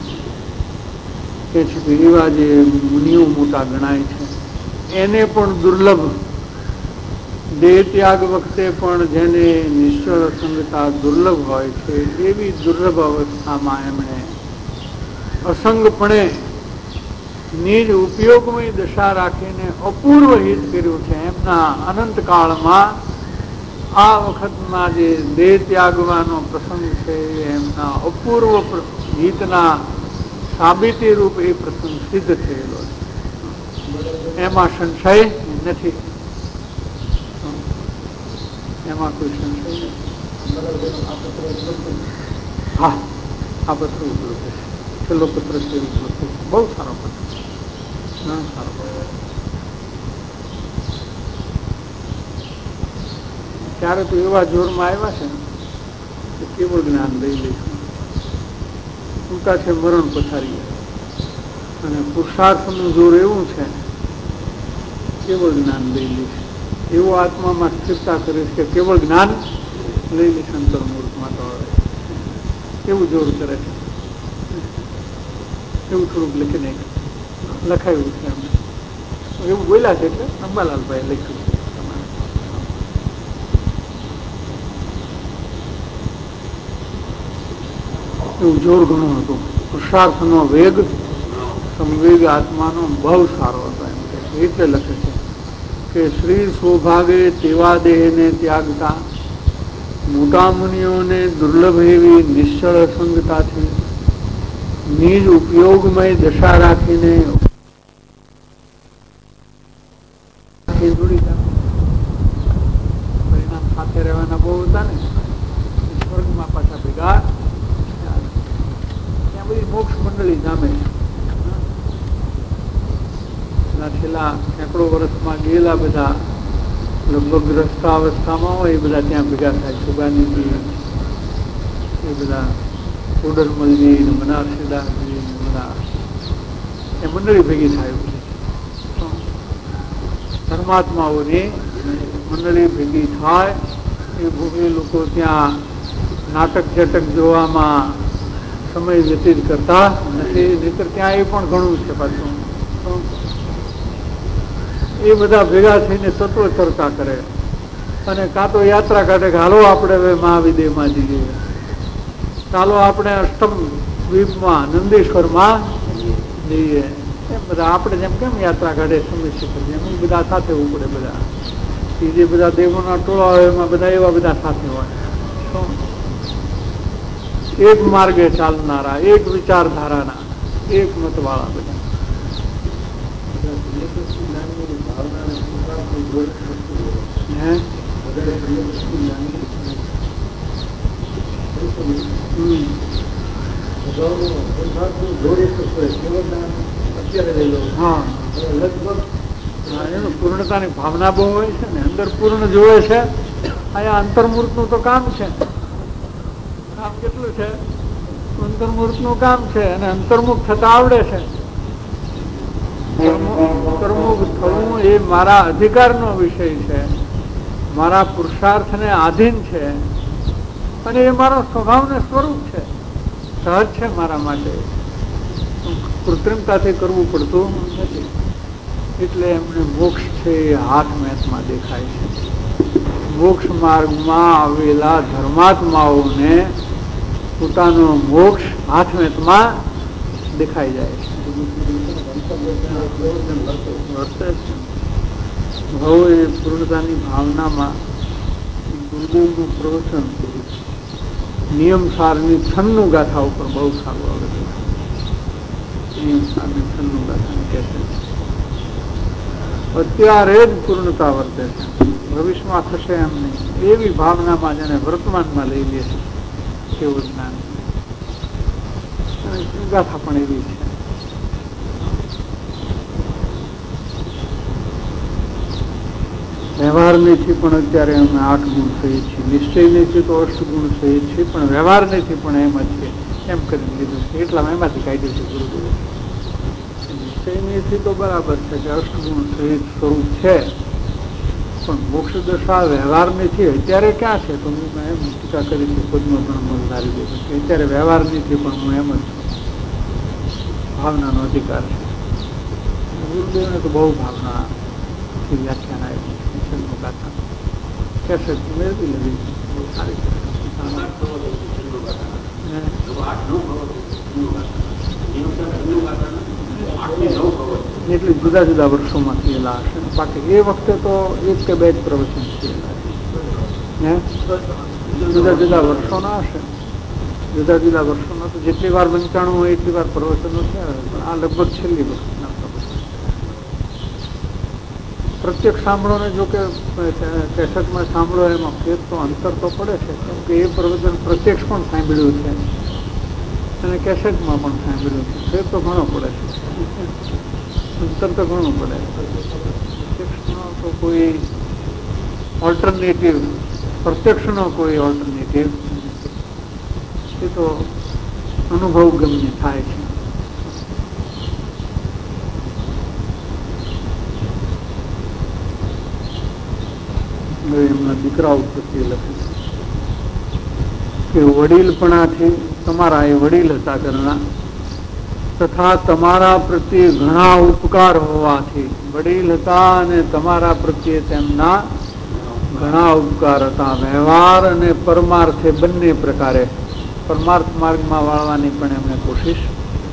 B: કે છે કે એવા જે મુનિઓ મોટા ગણાય છે એને પણ દુર્લભ દેહ ત્યાગ વખતે પણ જેને નિશ્ચળ સંગતા દુર્લભ હોય છે એવી દુર્લભ અવસ્થામાં એમણે અસંગપણે નિજ ઉપયોગમય દશા રાખીને અપૂર્વ હિત કર્યું છે. એમના અનંતકાળમાં આ વખતમાં જે દેહ ત્યાગવાનો પ્રસંગ છે એમના અપૂર્વ હિતના સાબિતી રૂપ એ પ્રસંગ સિદ્ધ થયેલો છે. એમાં સંશય નથી, એમાં કોઈ સંશય નથી. હા, આ પત્ર ઉપલબ્ધ છે. છેલ્લો પત્ર છે ઉપલબ્ધ. બહુ સારો પત્ર, ઘણો સારો પત્ર. ત્યારે તો એવા જોરમાં આવ્યા છે ને કે કેવળ જ્ઞાન લઈ લઈશું. ટૂંકા છે મરણ પથારી અને પુરુષાર્થનું જોર એવું છે કેવળ જ્ઞાન લઈ લઈશ. એવો આત્મામાં સ્થિરતા કરીશ કે કેવળ જ્ઞાન લઈ લઈશ. અંતર્મૂર્તમાં તો એવું જોર કરે છે. એવું થોડુંક લખીને લખાયું છે એમને. એવું બોલ્યા છે એટલે અંબાલાલભાઈ લખ્યું છે. એવું જોર ઘણું હતું. પુરુષાર્થનો વેગ સંવેગ આત્માનો બહુ સારો હતો એમ કે એટલે લખે છે કે શ્રી સૌભાગે તેવા દેહને ત્યાગતા મોટા મુનિઓને દુર્લભ એવી નિશ્ચળ સંગતાથી નિજ ઉપયોગમય દશા રાખીને પરિણામ સાથે રહેવાના બહુ હતા ને. સ્વર્ગમાં પાછા ભેગા ત્યાં બધી મોક્ષ મંડળી જામે. છેલ્લા સેંકડો વર્ષમાં ગયેલા બધા લગભગ ગ્રસ્તાવસ્થામાં હોય એ બધા ત્યાં ભેગા થાય. સુગાનીજી એ બધા કોડરમલજી ને મનારસીદાસજી ને બધા એ મંડળી ભેગી થાય. ધર્માત્માઓની મંડળી ભેગી થાય એ લોકો ત્યાં નાટક જટક જોવામાં સમય વ્યતીત કરતા નથી. નહીતર ત્યાં એ પણ ઘણું છે પાછું. એ બધા ભેગા થઈને તત્વ ચર્ચા કરે અને કાં તો યાત્રા કાઢે કે હાલો આપણે હવે મહાવિદેહમાં જઈએ, ચાલો આપણે અષ્ટમ દ્વીપમાં નંદેશ્વરમાં જઈએ. એમ બધા આપણે જેમ કેમ યાત્રા કાઢે સમય એમ બધા સાથે ઉપડે. બધા એ જે બધા દેવોના ટોળા હોય એમાં બધા એવા બધા સાથે હોય. એક માર્ગે ચાલનારા, એક વિચારધારાના, એક મતવાળા બધા. એનું પૂર્ણતાની ભાવના બહુ હોય છે ને. અંદર પૂર્ણ જોવે છે. અહીંયા અંતર્મૂર્ત નું તો કામ છે. કામ કેટલું છે? અંતર્મૂર્ત નું કામ છે અને અંતર્મુખ થતા આવડે છે. અંતર્મુખ થવું એ મારા અધિકારનો વિષય છે, મારા પુરુષાર્થને આધીન છે અને એ મારો સ્વભાવને સ્વરૂપ છે, સહજ છે મારા માટે. કૃત્રિમતાથી કરવું પડતું નથી. એટલે એમને મોક્ષ છે એ હાથમેથમાં દેખાય છે. મોક્ષ માર્ગમાં આવેલા ધર્માત્માઓને પોતાનો મોક્ષ હાથમેથમાં દેખાઈ જાય છે. હવે પૂર્ણતાની ભાવનામાં ગુરુદેવનું પ્રવચન નિયમ સારની છન્નું ગાથા ઉપર બહુ સારું આવે છે. નિયમ સારની છન્નું ગાથા કહે છે અત્યારે જ પૂર્ણતા વર્તે છે, ભવિષ્યમાં થશે એમ નહીં. એવી ભાવનામાં જેને વર્તમાનમાં લઈ લે છે કેવું જ્ઞાન. ગાથા પણ એવી છે. વ્યવહારનીથી પણ અત્યારે અમે 8 ગુણ થઈએ છીએ, નિશ્ચયનીથી તો 8 ગુણ થઈએ છીએ, પણ વ્યવહારનીથી પણ એમ જ છે એમ કરીને લીધું છે. એટલામાં એમાંથી કાઢ્યું છે ગુરુદેવે. વિષયની તો બરાબર છે કે અષ્ટગુણ સહિત સ્વરૂપ છે, પણ મોક્ષ દશા વ્યવહારની થી અત્યારે ક્યાં છે? તો હું એમ ટીકા કરી છે પદ્મ પણ ધારી દે કે અત્યારે વ્યવહારની થી પણ હું એમ જ છું, ભાવનાનો અધિકાર છે. ગુરુદેવને તો બહુ ભાવનાથી વ્યાખ્યાન આવ્યું છે. ગાથા કેસેટ મેળવી લેવી બહુ સારી છે. એટલી જુદા જુદા વર્ષોમાં થયેલા હશે. બાકી એ વખતે તો એક કે બે જ પ્રવચન થયેલા છે. જુદા જુદા વર્ષોના હશે. જુદા જુદા વર્ષોમાં તો જેટલી વાર વંચાણું હોય એટલી વાર પ્રવચનો થયા, પણ આ લગભગ છેલ્લી વખતના પ્રવચન. પ્રત્યેક સાંભળો ને જો કે કેસેટમાં સાંભળો એમાં ફેર તો અંતર તો પડે છે, કેમ કે એ પ્રવચન પ્રત્યક્ષ પણ સાંભળ્યું છે અને કેસેટમાં પણ સાંભળ્યું છે. ફેર તો ઘણો પડે છે, અંતર તો ઘણું પડે. પ્રત્યક્ષનો તો કોઈ ઓલ્ટરનેટિવ, પ્રત્યક્ષનો કોઈ ઓલ્ટરનેટિવ એ તો અનુભવ ગમ્ય થાય છે. એમના દીકરાઓ પ્રત્યે લખ્યું કે વડીલપણાથી તમારા એ વડીલ હતા ઘરના, તથા તમારા પ્રત્યે ઘણા ઉપકાર હોવાથી, વડીલ હતા અને તમારા પ્રત્યે તેમના ઘણા ઉપકાર હતા. વ્યવહાર અને પરમાર્થે બંને પ્રકારે, પરમાર્થ માર્ગમાં વાળવાની પણ એમણે કોશિશ,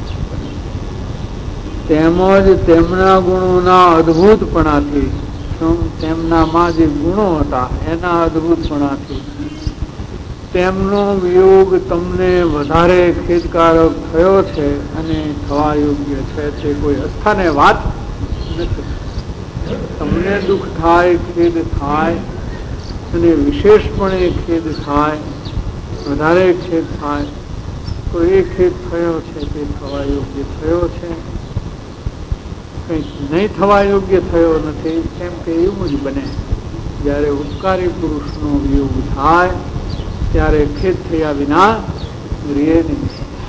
B: તેમજ તેમના ગુણોના અદભુતપણાથી, તેમનામાં જે ગુણો હતા એના અદભુતપણાથી તેમનો વિયોગ તમને વધારે ખેદકારક થયો છે અને થવા યોગ્ય છે. તે કોઈ અસ્થાને વાત નથી. તમને દુઃખ થાય, ખેદ થાય અને વિશેષપણે ખેદ થાય, વધારે ખેદ થાય, તો એ ખેદ થયો છે તે થવા યોગ્ય થયો છે. કંઈક નહીં થવા યોગ્ય થયો નથી. કેમ કે એવું જ બને, જ્યારે ઉપકારી પુરુષનો વિયોગ થાય ત્યારે ખેદ થયા વિના રહે નહીં.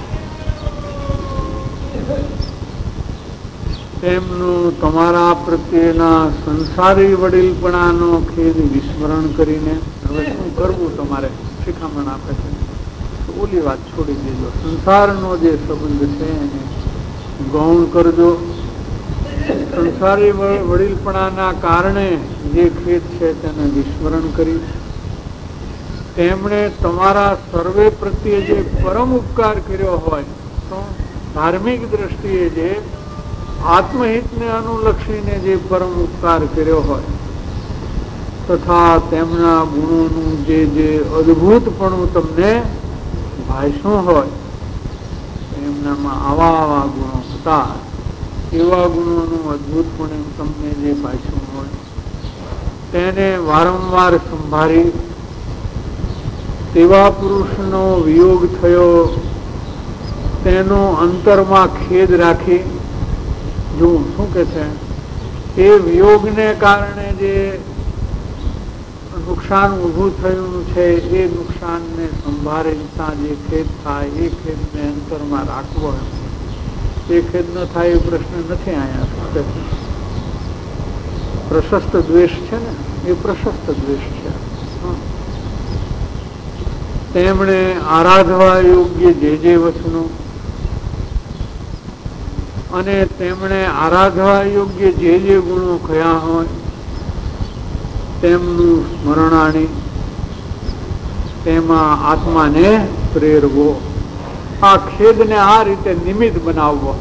B: તેમનું તમારા પ્રત્યેના સંસારી વડીલપણાનો ખેદ વિસ્મરણ કરીને, હવે શું કરવું તમારે શિખામણ આપે છે, તો ઓલી વાત છોડી દેજો. સંસારનો જે સંબંધ છે એને ગૌણ કરજો. સંસારી વડીલપણાના કારણે જે ખેદ છે તેને વિસ્મરણ કરી, તેમણે તમારા સર્વે પ્રત્યે જે પરમ ઉપકાર કર્યો હોય, તો ધાર્મિક દ્રષ્ટિએ જે આત્મહિતને અનુલક્ષીને જે પરમ ઉપકાર કર્યો હોય, તથા તેમના ગુણોનું જે અદભુતપણું તમને ભાષું હોય, એમનામાં આવા ગુણો હતા, એવા ગુણોનું અદભુતપણે તમને જે ભાષું હોય તેને વારંવાર સંભાળી તેવા પુરુષનો વિયોગ થયો તેનો અંતરમાં ખેદ રાખી, જો શું કે છે, એ વિયોગને કારણે જે નુકસાન ઊભું થયું છે એ નુકસાનને સંભાળતા જે ખેદ થાય એ ખેદને અંતરમાં રાખવો. એ ખેદ ન થાય એ પ્રશ્ન નથી. અહીંયા પ્રશસ્ત દ્વેષ છે ને, એ પ્રશસ્ત દ્વેષ છે. તેમણે આરાધવા યોગ્ય જે વચનો અને તેમણે આરાધવા યોગ્ય જે ગુણો કયા હોય તેમનું સ્મરણાણી તેમાં આત્માને પ્રેરવો. આ ખેદને આ રીતે નિમિત્ત બનાવવો.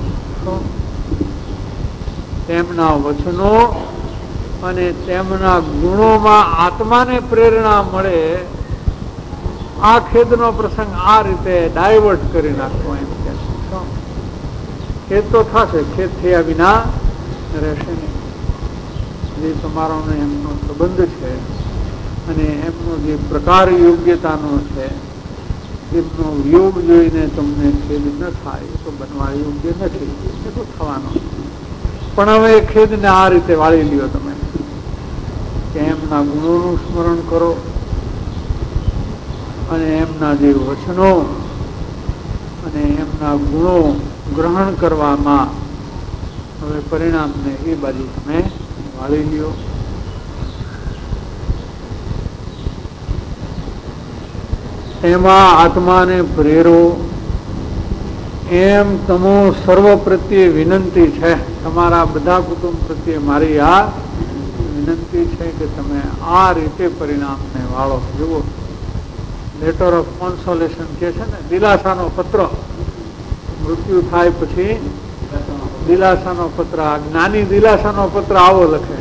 B: તેમના વચનો અને તેમના ગુણોમાં આત્માને પ્રેરણા મળે, આ ખેદનો પ્રસંગ આ રીતે ડાયવર્ટ કરી નાખવો. એમ કે ખેદ તો થશે, ખેદ થયા વિના રહેશે નહીં. જે તમારો એમનો સંબંધ છે અને એમનો જે પ્રકાર યોગ્યતાનો છે, એમનો વિયોગ જોઈને તમને ખેદ ન થાય એ તો બનવા યોગ્ય નથી, એ તો થવાનો. પણ હવે ખેદને આ રીતે વાળી લ્યો તમે કે એમના ગુણોનું સ્મરણ કરો અને એમના જે વચનો અને એમના ગુણો ગ્રહણ કરવામાં હવે પરિણામને એ બાજુ તમે વાળી લ્યો. એમાં આત્માને પ્રેરો એમ તમો સર્વ પ્રત્યે વિનંતી છે. તમારા બધા કુટુંબ પ્રત્યે મારી આ વિનંતી છે કે તમે આ રીતે પરિણામને વાળો. જુઓ, લેટર ઓફ કોન્સોલેશન કે છે ને, દિલાસાનો પત્ર. મૃત્યુ થાય પછી દિલાસાનો પત્ર, જ્ઞાની દિલાસાનો પત્ર આવો લખે.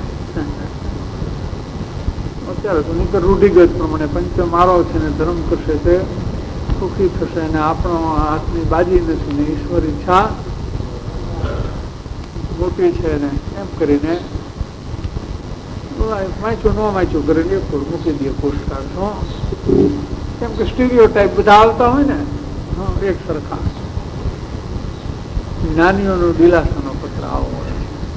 B: અત્યારે તો નીકળ રૂઢિગત પ્રમાણે પંચ મારો છે ને ધર્મ કરશે તે સુખી થશે ને આપણો હાથની બાજી નથી ને ઈશ્વર ઈચ્છા મોટી છે ને એમ કરીને વાંચું ન વાંચું કરીને મૂકી દે પોસ્ટકાર્ડ. કેમ કે સ્ટીરિયો ટાઈપ બધા આવતા હોય ને એક સરખા. જ્ઞાનીઓનો દિલાસાનો પત્ર આવો હોય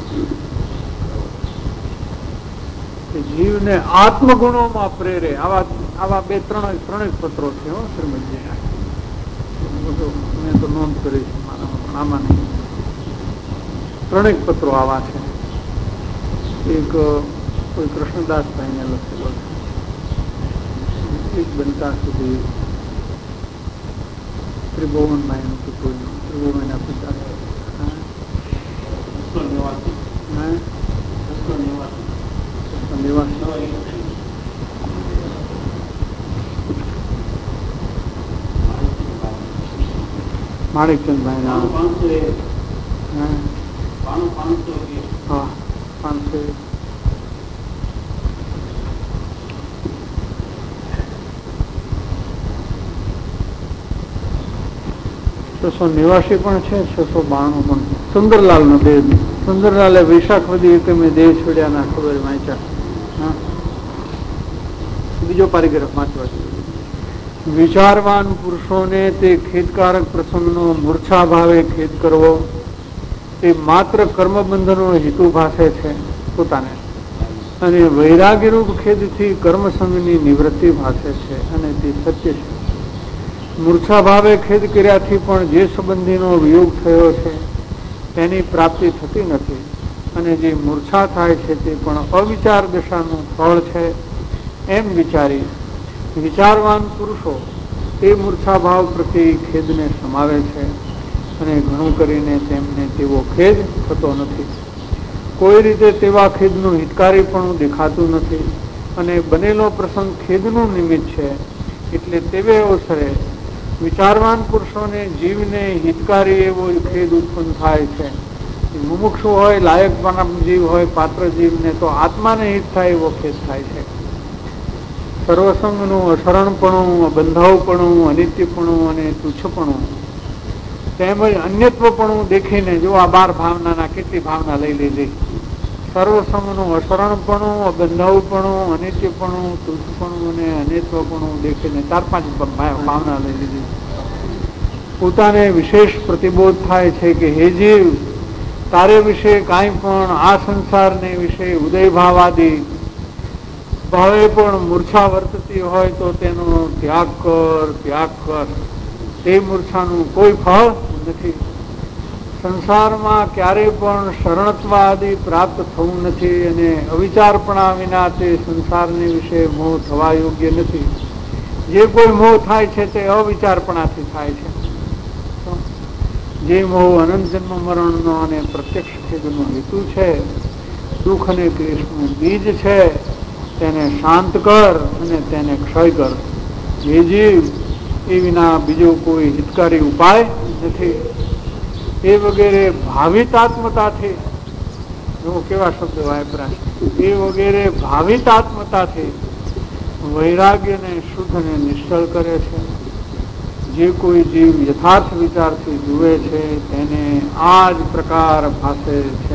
B: કે જીવને આત્મગુણોમાં પ્રેરે. આવા બે ત્રણેક પત્રો છે શ્રીમદજી. મેં તો નોંધ કરી છે મારામાં, પણ આમાં નહીં. ત્રણેક પત્રો આવા છે. એક કોઈ કૃષ્ણદાસભાઈને લખેલો છે, એક બનતા સુધી ત્રિભુવનભાઈનું કે કોઈનું, ત્રિભુવનના પિતા માણિકચંદભાઈ ના 500 689 પણ છે, 692 પણ છે. સુંદરલાલ નો દેહ, સુંદરલાલે વૈશાખ વધી કે મેં દેહ છોડ્યા ના ખબર વાંચ્યા. બીજો પારિગ્રાફ વાંચવા. વિચારવાન પુરુષોને તે ખેદકારક પ્રસંગનો મૂર્છા ભાવે ખેદ કરવો તે માત્ર કર્મબંધનો હેતુ ભાસે છે પોતાને, અને વૈરાગ્યરૂપ ખેદથી કર્મસંગની નિવૃત્તિ ભાસે છે, અને તે સત્ય છે. મૂર્છા ભાવે ખેદ કર્યાથી પણ જે સંબંધીનો વિયોગ થયો છે તેની પ્રાપ્તિ થતી નથી, અને જે મૂર્છા થાય છે તે પણ અવિચાર દશાનું ફળ છે એમ વિચારી વિચારવાન પુરુષો તે મૂર્છા ભાવ પ્રત્યે ખેદને સમાવે છે, અને ઘણું કરીને તેમને તેવો ખેદ થતો નથી. કોઈ રીતે તેવા ખેદનું હિતકારીપણું દેખાતું નથી, અને બનેલો પ્રસંગ ખેદનું નિમિત્ત છે. એટલે તેવે અવસરે વિચારવાન પુરુષોને જીવને હિતકારી એવો ખેદ ઉત્પન્ન થાય છે. મુમુક્ષુ હોય, લાયક જીવ હોય, પાત્ર જીવને તો આત્માને હિત થાય એવો ખેદ થાય છે. સર્વસંગનું અશરણપણું, બંધાવપણું, અનિત્યપણું અને તુચ્છપણું તેમજ અન્યત્વપણું દેખીને, જો આ 12 ભાવનાના કેટલી ભાવના લઈ લીધી. સર્વસંગનું અશરણપણું, બંધાવપણું, અનિત્યપણું, તુચ્છપણું અને અનિત્વપણું દેખીને 4-5 ભાવના લઈ લીધી. પોતાને વિશેષ પ્રતિબોધ થાય છે કે હે જીવ, તારે વિશે કાંઈ પણ આ સંસારને વિશે ઉદયભાવાદી ભાવે પણ મૂર્છા વર્તતી હોય તો તેનો ત્યાગ કર. તે મૂર્છાનું કોઈ ફળ નથી. સંસારમાં ક્યારેય પણ શરણત્વ આદિ પ્રાપ્ત થવું નથી, અને અવિચારપણા વિના તે સંસારને વિશે મોહ થવા યોગ્ય નથી. જે કોઈ મોહ થાય છે તે અવિચારપણાથી થાય છે. જે મોહ અનંત જન્મ મરણનો અને પ્રત્યક્ષ ખેદનો હેતુ છે, દુઃખ અને ક્લેશનું બીજ છે, તેને શાંત કર અને તેને ક્ષય કર. જે જીવ એ વિના બીજો કોઈ હિતકારી ઉપાય નથી. એ વગેરે ભાવિતાત્મતાથી, કેવા શબ્દ વાપરા, એ વગેરે ભાવિતાત્મતાથી વૈરાગ્યને શુદ્ધ અને નિશ્ચળ કરે છે. જે કોઈ જીવ યથાર્થ વિચારથી જુએ છે તેને આ જ પ્રકાર ભાસે છે.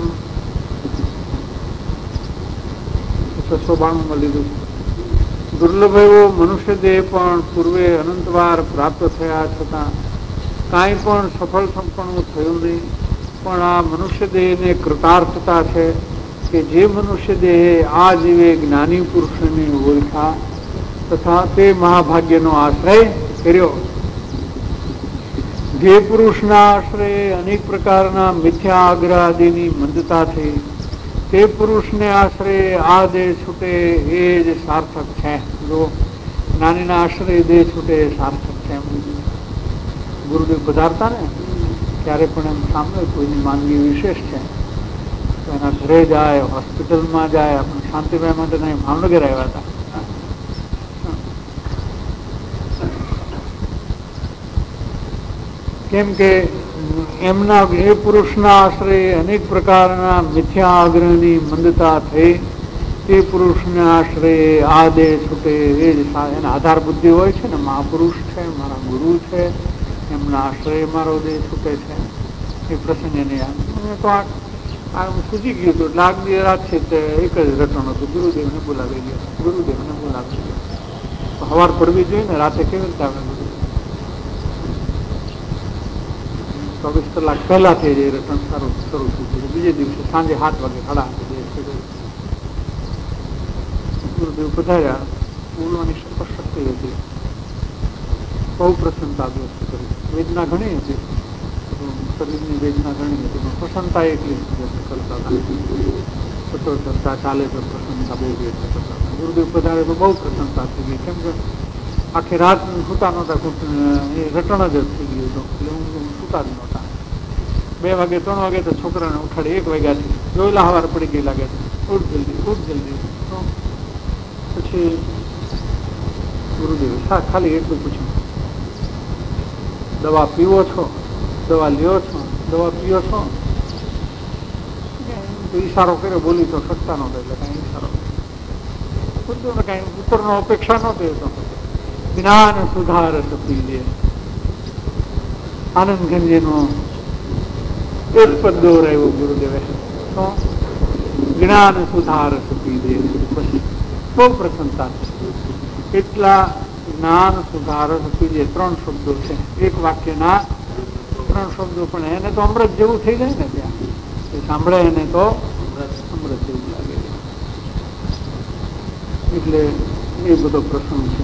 B: 692 લીધું. દુર્લભ એવો મનુષ્ય દેહ પણ પૂર્વે અનંતવાર પ્રાપ્ત થયા છતાં કાંઈ પણ સફળપણું થયું નહીં. પણ આ મનુષ્ય દેહને કૃતાર્થતા છે કે જે મનુષ્ય દેહે આ જીવે જ્ઞાની પુરુષની ઓળખા તથા તે મહાભાગ્યનો આશ્રય કર્યો. જે પુરુષના આશ્રય અનેક પ્રકારના મિથ્યા આગ્રહ આદિની મંદતાથી તે પુરુષને આશ્રય આ દેહ છૂટે એ જ સાર્થક છે. જો જ્ઞાનીના આશ્રય દેહ છૂટે એ સાર્થક છે. એમ ગુરુદેવ પધારતા ને ત્યારે પણ એમ સાંભળે કોઈની માંદગી વિશેષ છે તો એના ઘરે જાય, હોસ્પિટલમાં જાય. આપણે શાંતિભાઈ માટે ભાવનગર આવ્યા હતા. કેમ કે એમના એ પુરુષના આશ્રય અનેક પ્રકારના મિથ્યા આગ્રહની મંદતા થઈ તે પુરુષના આશ્રય આ દેહ છૂટે એ જ એના આધાર બુદ્ધિ હોય છે ને, મહાપુરુષ છે, મારા ગુરુ છે, એમના આશ્રય મારો દેહ છૂટે છે. એ પ્રસંગ એને તો આ સૂચી ગયું હતું. એટલે આગલી રાત છે તે એક જ રટણ હતું. ગુરુદેવને બોલાવી ગયા. ગુરુદેવને બોલાવી ગયા. સવાર પડવી જોઈએ ને, રાતે કેવી રીતે આવે? 24 કલાક પહેલાથી જ રટણ શરૂ થયું. બીજે દિવસે સાંજે 7 વાગે 7:30 ગુરુદેવ પધાર્યા. બોલવાની શક્તિ હતી. બહુ પ્રસન્નતા વ્યક્ત કરી. વેદના ઘણી હતી, શરીરની વેદના ઘણી હતી, પણ પ્રસન્નતા એટલી વ્યક્ત કરતા હતા. ચર્ચા ચાલે તો પ્રસન્નતા બહુ વ્યક્ત કરતા હતા. ગુરુદેવ પધારે તો બહુ પ્રસન્નતા થઈ ગઈ. કેમ કે આખી રાત સુતા નહોતા, એ રટણ જ થઈ ગયું હતું. એટલે હું સુતા જ નહોતા. 2 વાગે 3 વાગે તો છોકરાને ઉઠાડી 1 વાગ્યાથી જોયેલા હવાર પડી ગઈ લાગે છે. ઉઠ જલ્દી, ઉઠ જલ્દી. પછી ગુરુદેવ ખાલી એટલું પૂછ્યું, દવા પીવો છો? દવા લ્યો છો? દવા પીઓ છો? ઈશારો કર્યો. બોલી તો શકતા નહોતો એટલે કઈ ઈશારો ગુરુદેવને કઈ ઉત્તરનો અપેક્ષા નહોતી. તો જ્ઞાન સુધાર પીજે. આનંદ ગંજીનો એક પદ દોરાયો ગુરુદેવે. તો જ્ઞાન સુધાર પીજે. બહુ પ્રસન્નતા. એટલા જ્ઞાન સુધાર પીજે 3 શબ્દો છે. એક વાક્યના 3 શબ્દો, પણ એને તો અમૃત જેવું થઈ જાય ને. ત્યાં એ સાંભળે એને તો અમૃત જેવું લાગે. એટલે એ બધો પ્રસંગ છે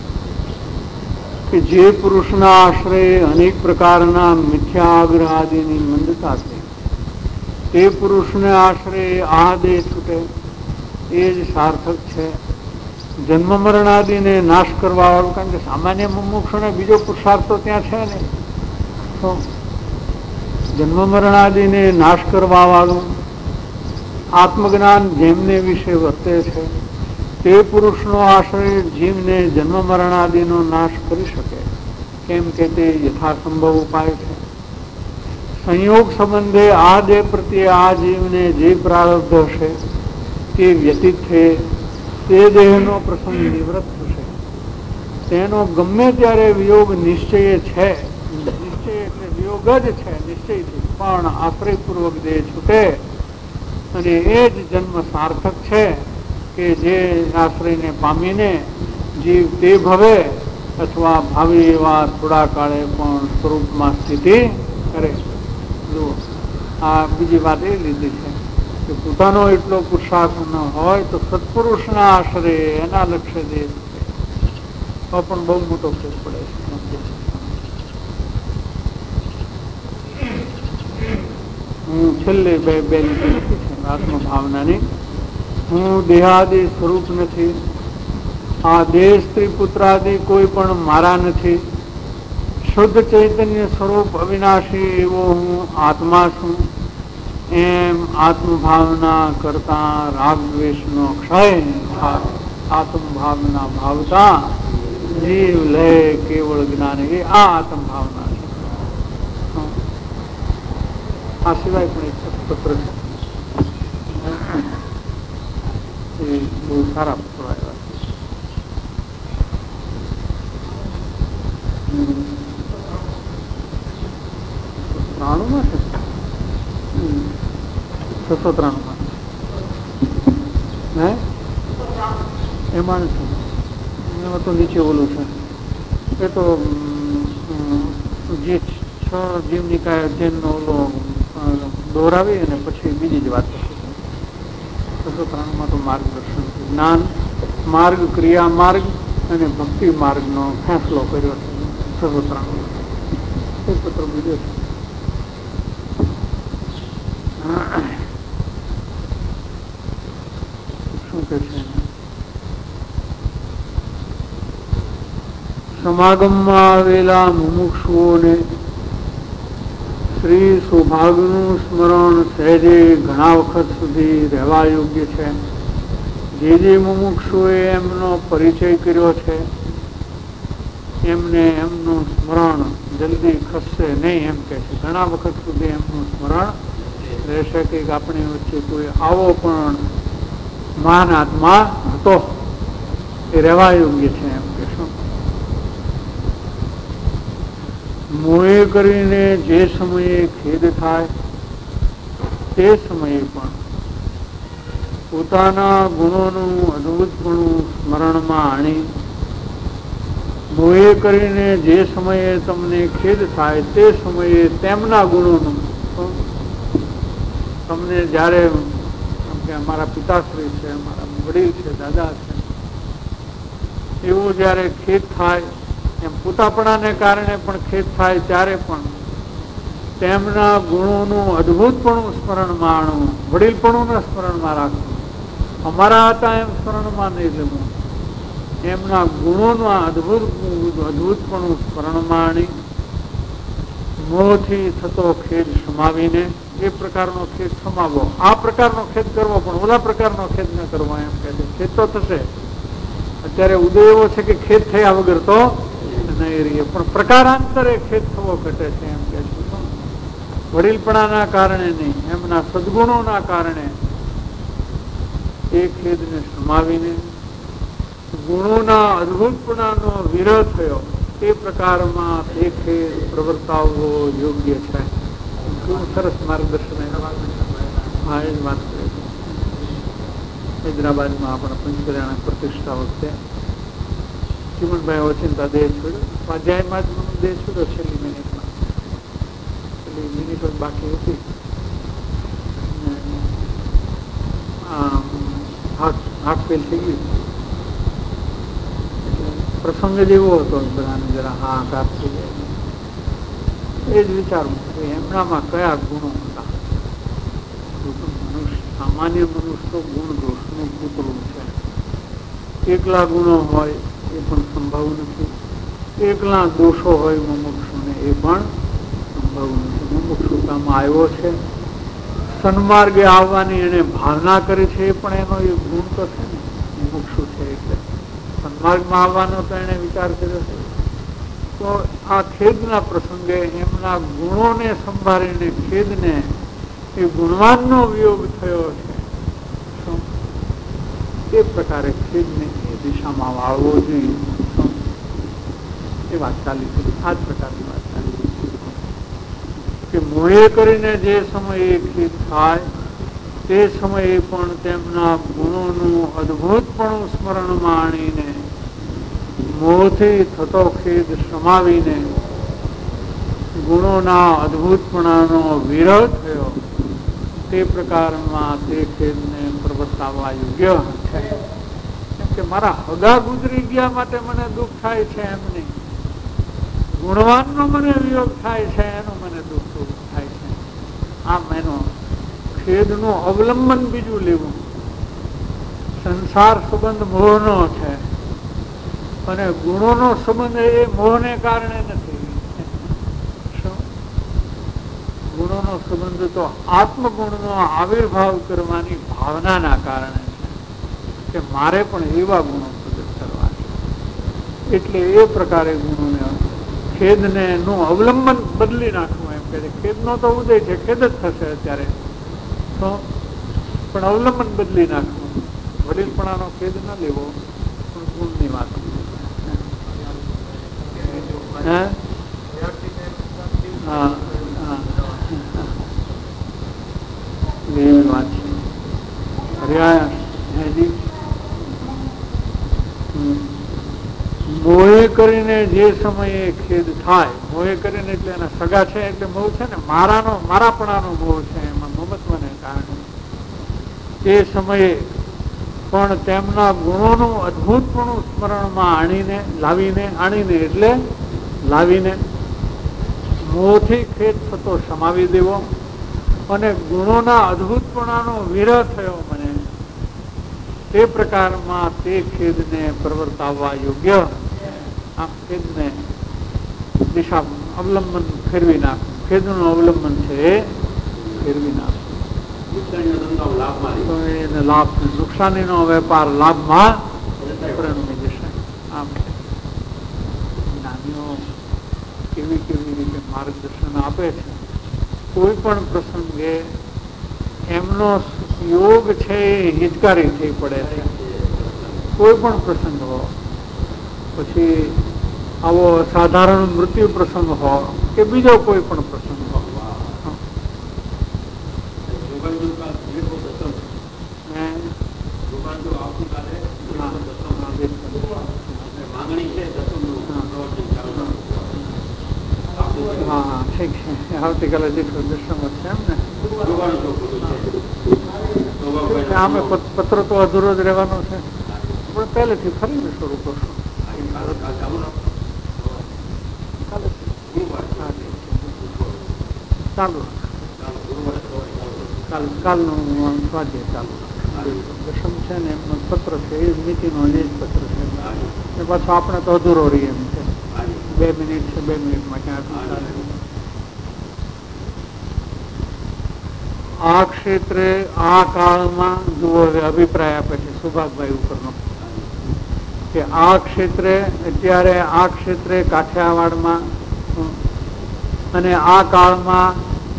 B: કે જે પુરુષના આશ્રય અનેક પ્રકારના મિથ્યા આગ્રહ આદિની મંદતા છે તે પુરુષને આશ્રય આ દેહ છૂટે એ જ સાર્થક છે. જન્મ મરણ આદિને નાશ કરવા વાળું, કારણ કે સામાન્ય મુમુક્ષુને બીજો પુરુષાર્થ તો ત્યાં છે ને. તો જન્મ મરણ આદિને નાશ કરવા વાળું આત્મજ્ઞાન જેમને વિશે વર્તે છે તે પુરુષનો આશ્રય જીવને જન્મ મરણ આદિનો નાશ કરી શકે. કેમ કે તે યથાસંભવ ઉપાય છે. સંયોગ સંબંધે આ દેહ પ્રત્યે આ જીવને જે પ્રારબ્ધ હશે તે વ્યતીત થઈ તે દેહનો પ્રસંગ નિવૃત્ત થશે. તેનો ગમે ત્યારે વિયોગ નિશ્ચય છે. નિશ્ચય એટલે વિયોગ જ છે નિશ્ચયથી, પણ આશ્રયપૂર્વક દેહ છૂટે અને એ જ જન્મ સાર્થક છે કે જે આશ્રયને પામીને જીવ તે ભવે અથવા ભાવિ એવા થોડા કાળે પણ સ્વરૂપમાં સ્થિતિ કરે. આ બીજી વાત એ લીધી છે કે પોતાનો એટલો પુરુષાર્થ ન હોય તો સત્પુરુષના આશ્રય એના લક્ષ્ય દે તો પણ બહુ મોટો ફેર પડે છે. હું છેલ્લે બે લીટી લખી છે આત્મભાવનાની. હું દેહાદિ સ્વરૂપ નથી. આ દેહ સ્ત્રી પુત્રાદિ કોઈ પણ મારા નથી. શુદ્ધ ચૈતન્ય સ્વરૂપ અવિનાશી એવો હું આત્મા છું. એમ આત્મભાવના કરતા રાગ દ્વેષનો ક્ષય આત્મભાવના ભાવતા જીવ લે કેવળ જ્ઞાન. એ આ આત્મભાવના છે. આ સિવાય પણ એક પત્ર છે, એ બહુ સારા પત્રો આવ્યા. 693 છે. 693 હે એમાં નથી. એમાં તો નીચે ઓલું છે. એ તો જે 6 જીવનિકાય અધ્યયનનો ઓલો દોરાવી અને પછી બીજી જ વાત કરશે. 693 તો માર્ગદર્શન, જ્ઞાન માર્ગ, ક્રિયા માર્ગ અને ભક્તિ માર્ગનો ફેંસલો કર્યો છે. 693 પત્ર બીજો છે. શું કે છે? સમાગમમાં આવેલા મુમુક્ષુઓને શ્રી સૌભાગ્યનું સ્મરણ સહેજે ઘણા વખત સુધી રહેવા યોગ્ય છે. જે મુમુક્ષુએ એમનો પરિચય કર્યો છે એમને એમનું સ્મરણ જલ્દી ખસશે નહીં એમ કે છે. ઘણા વખત સુધી એમનું સ્મરણ રહેશે કે આપણી વચ્ચે કોઈ આવો પણ મહાન આત્મા હતો, એ રહેવા યોગ્ય છે એમ કે શું. મોહે કરીને જે સમયે ખેદ થાય તે સમયે પણ પોતાના ગુણોનું અદભુતપણું સ્મરણમાં આણી, મોહે કરીને જે સમયે તમને ખેદ થાય તે સમયે તેમના ગુણોનું, તમને જ્યારે કે અમારા પિતાશ્રી છે, અમારા વડીલ છે, દાદા છે, એવું જ્યારે ખેદ થાય, એમ પોતાપણાને કારણે પણ ખેદ થાય ત્યારે પણ તેમના ગુણોનું અદભુતપણું સ્મરણમાં આણવું, વડીલપણું સ્મરણમાં રાખવું. અમારા હતા એમ સ્મરણમાં નહીં લેવું, એમના ગુણોનું અદભુતપણું સ્મરણમાં આણી મોહથી થતો ખેદ સમાવીને, એ પ્રકારનો ખેદ સમાવો. આ પ્રકારનો ખેદ કરવો પણ ઓલા પ્રકારનો ખેદ ન કરવો એમ કે છે. ખેદ તો થશે, અત્યારે ઉદય એવો છે કે ખેદ થયા વગર તો નહીં રહીએ, પણ પ્રકારાંતરે ખેદ થવો ઘટે છે એમ કે છે. વડીલપણાના કારણે નહીં, એમના સદગુણોના કારણે એ ખેદને સમાવીને ગુણોના અદભુતપણાનો વિરહ થયો તે પ્રકારમાં તે ખેદ પ્રવર્તાવવો યોગ્ય છે. કેવું સરસ માર્ગદર્શન. હા, એ જ વાત કરે છે. હૈદરાબાદમાં આપણા પંચકલ્યાણ પ્રતિષ્ઠા વખતે ચીમનભાઈ ઓચિંતા દેહ છોડ્યો, સ્વાધ્યાયમાં જ દેહ છોડ્યો. છેલ્લી મિનિટ બાકી હતી. હાથ ફેલ થઈ ગયું. પ્રસંગ જ એવો હતો, બધાને જરા હાહાકાર થઈ જાય. એ જ વિચારું કે એમનામાં કયા ગુણો હતા. સામાન્ય મનુષ્ય તો ગુણ દોષનું પૂતળું છે. એકલા ગુણો હોય એ પણ સંભવ નથી, એકલા દોષો હોય મુમુક્ષુને એ પણ સંભવ નથી. મુમુક્ષુતામાં આવ્યો છે, સન્માર્ગે આવવાની એને ભાવના કરી છે, એ પણ એનો એક ગુણ તો છે ને. મુમુક્ષુ છે એટલે સન્માર્ગમાં આવવાનો તો એને વિચાર કર્યો છે. તો આ ખેદના પ્રસંગે એમના ગુણોને સંભાળીને ખેદને એ ગુણવાનનો વિયોગ થયો છે. એ પ્રકારે ખેદને એ દિશામાં વાળવો જોઈએ. એ વાત ચાલી હતી, આ જ પ્રકારની વાત ચાલી કે મોહે કરીને જે સમયે ખેદ થાય તે સમયે પણ તેમના ગુણોનું અદભુતપણું સ્મરણમાં આણીને મોહથી થતો ખેદ સમાવીને ગુણોના અદભુતપણાનો વિરહ થયો તે પ્રકારમાં તે ખેદને પ્રવર્તાવવા યોગ્ય છે. કેમ કે મારા હગા ગુજરી ગયા માટે મને દુઃખ થાય છે એમ નહીં, ગુણવાનનો મને વિયોગ થાય છે એનું મને દુઃખ થાય છે. આમ એનો ખેદનું અવલંબન બીજું લેવું. સંસાર સંબંધ મોહનો છે અને ગુણોનો સંબંધ એ મોહને કારણે નથી. ગુણોનો સંબંધ તો આત્મગુણનો આવિર્ભાવ કરવાની ભાવનાના કારણે છે કે મારે પણ એવા ગુણો પ્રગટ કરવા છે. એટલે એ પ્રકારે ગુણોને ખેદને નું અવલંબન બદલી નાખવું એમ કે ખેદનો તો ઉદય છે, ખેદ જ થશે અત્યારે તો, પણ અવલંબન બદલી નાખવું. વડીલપણાનો ખેદ ન લેવો, પણ ગુણની વાત. હા હા એવી વાત છે. મોહે કરીને જે સમયે ખેદ થાય, મોહે કરીને એટલે એના સગા છે એટલે મોહ છે ને, મારાપણાનો મોહ છે, એમાં મમત્વને કારણે તે સમયે પણ તેમના ગુણોનું અદભુતપણું સ્મરણમાં આણીને મોહથી ખેદ થતો સમાવી દેવો અને ગુણોના અદભુતપણાનો વિરહ થયો મને, તે પ્રકારમાં તે ખેદને પ્રવર્તાવવા યોગ્ય આમ ખેદને દિશા અવલંબન ફેરવી નાખવું, ખેદનું અવલંબન છે એ ફેરવી નાખવું, એને લાભ નુકસાનીનો વેપાર લાભમાં પરિણમી જશે. આમ જ્ઞાનીઓ કેવી કેવી રીતે માર્ગદર્શન આપે છે. કોઈ પણ પ્રસંગે એમનો યોગ છે એ હિતકારી થઈ પડે છે. કોઈ પણ પ્રસંગ હો, પછી આવો સાધારણ મૃત્યુ પ્રસંગ હો કે બીજો કોઈ પણ પ્રસંગ હો, હા ઠીક છે. આવતીકાલે જેટલું દર્શન છે એમ ને આમે પત્ર તો અધૂરો જ રહેવાનો છે, પણ પહેલેથી ફરીને શરૂ કરશું. ચાલુ કાલનું સ્વાધ્યાય ચાલુ દર્શન છે ને એમનો પત્ર છે એ નીતિનો એ જ પત્ર છે. એ પાછું આપણે તો અધૂરો રહીએ એમ છે. 2 મિનિટ છે, 2 મિનિટમાં ક્યાં ચાલે. આ ક્ષેત્રે આ કાળમાં જુઓ અભિપ્રાય આપે છે સુભાગભાઈ ઉપરનો કે આ ક્ષેત્રે અત્યારે આ ક્ષેત્રે કાઠિયાવાડમાં અને આ કાળમાં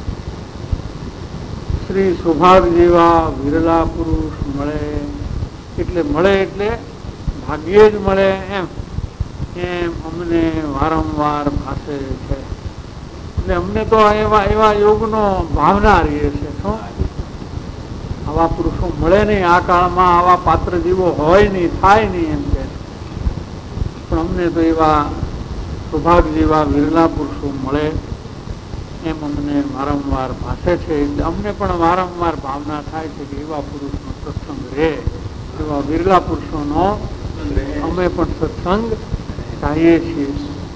B: શ્રી સુભાગ જેવા વિરલા પુરુષ મળે, એટલે મળે એટલે ભાગ્યે જ મળે એમ અમને વારંવાર ભાષે છે. એટલે અમને તો એવા યોગનો ભાવના રહીએ છે. શું આવા પુરુષો મળે નહીં આ કાળમાં, આવા પાત્ર જીવો હોય નહીં, થાય નહીં એમ કે, પણ અમને તો એવા સુભાગ જેવા વિરલા પુરુષો મળે એમ અમને વારંવાર ભાષે છે. એટલે અમને પણ વારંવાર ભાવના થાય છે કે એવા પુરુષનો સત્સંગ રહે, એવા વિરલા પુરુષોનો અમે પણ સત્સંગ ચાહીએ છીએ.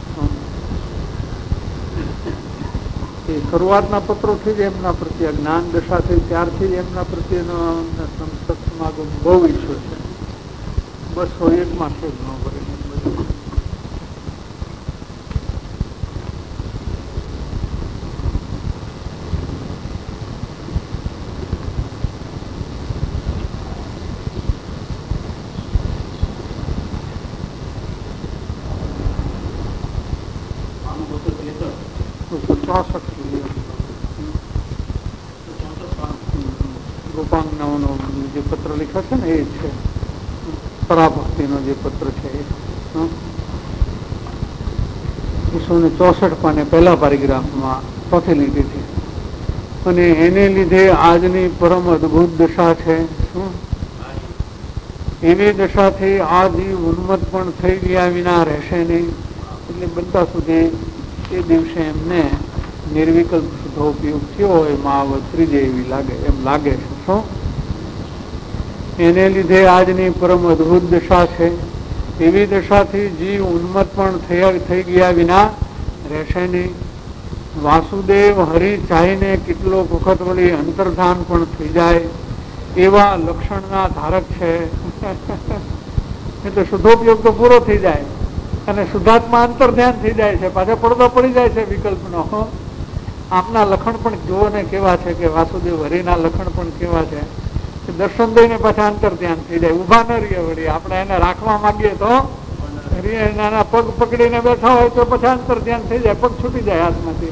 B: એ શરૂઆતના પત્રોથી જ એમના પ્રત્યે જ્ઞાન દશા થઈ ત્યારથી જ એમના પ્રત્યેનો સત્સમાગમ બહુ ઈચ્છો છે. 201 છે ન ભરે ગોપાંગનાઓનો જે પત્ર લખ્યો છે ને એ છે પરાભક્તિનો જે પત્ર છે એ 264 પાને પહેલા પેરેગ્રાફમાં ચોથી લીટીથી. અને એને લીધે આજની પરમ અદભુત દશા છે. શું એની દશાથી આ જીવ ઉન્મત્ત પણ થઈ ગયા વિના રહેશે નહીં. એટલે બધા સુધી એ દિવસે એમને નિર્વિકલ્પ શુદ્ધો ઉપયોગ થયો હોય માં વતરી જેવી લાગે એમ લાગે છે. શું એને લીધે આજની પરમ અદભુત દશા છે. એવી દશાથી જીવ ઉન્મત્ત પણ થઈ ગયા વિના રહેશે નહીં. વાસુદેવ હરિ ચાહીને કેટલો વખત વળી અંતર્ધાન પણ થઈ જાય એવા લક્ષણના ધારક છે. એટલે શુદ્ધોપયોગ તો પૂરો થઈ જાય અને શુદ્ધાત્મા અંતર ધ્યાન થઈ જાય છે, પાછો પડદો પડી જાય છે વિકલ્પનો. આપના લખણ પણ જુઓ ને કેવા છે કે વાસુદેવ હરિના લખણ પણ કેવા છે કે દર્શન દઈને પાછા અંતર ધ્યાન થઈ જાય. ઉભા ન રહીએ વળી આપણે એને રાખવા માંગીએ તો નાના પગ પકડીને બેઠા હોય તો પછી અંતર ધ્યાન થઈ જાય, પગ છૂટી જાય હાથમાંથી.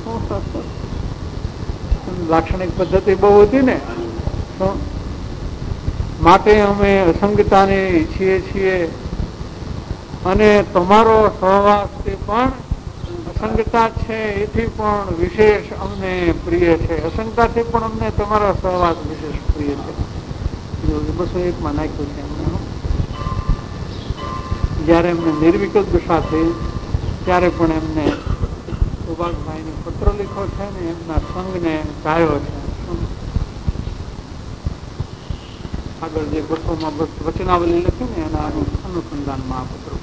B: લાક્ષણિક પદ્ધતિ બહુ હતી ને. માટે અમે અસંગતાને ઈચ્છીએ છીએ અને તમારો સહવાસ તે પણ અસંગતા છે એથી પણ વિશેષ અમને પ્રિય છે. અસંગતાથી પણ અમને તમારો સહવાસ વિશેષ પ્રિય છે. 201 નાખ્યું છે એમને. જયારે એમને નિર્વિકલ્પ દશા થઈ ત્યારે પણ એમને સુભાષભાઈને પત્ર લખ્યો છે ને એમના સંઘને ચાહ્યો છે. આગળ જે વર્ષોમાં વચનાવલી લખી ને એના અનુસંધાનમાં આ પત્ર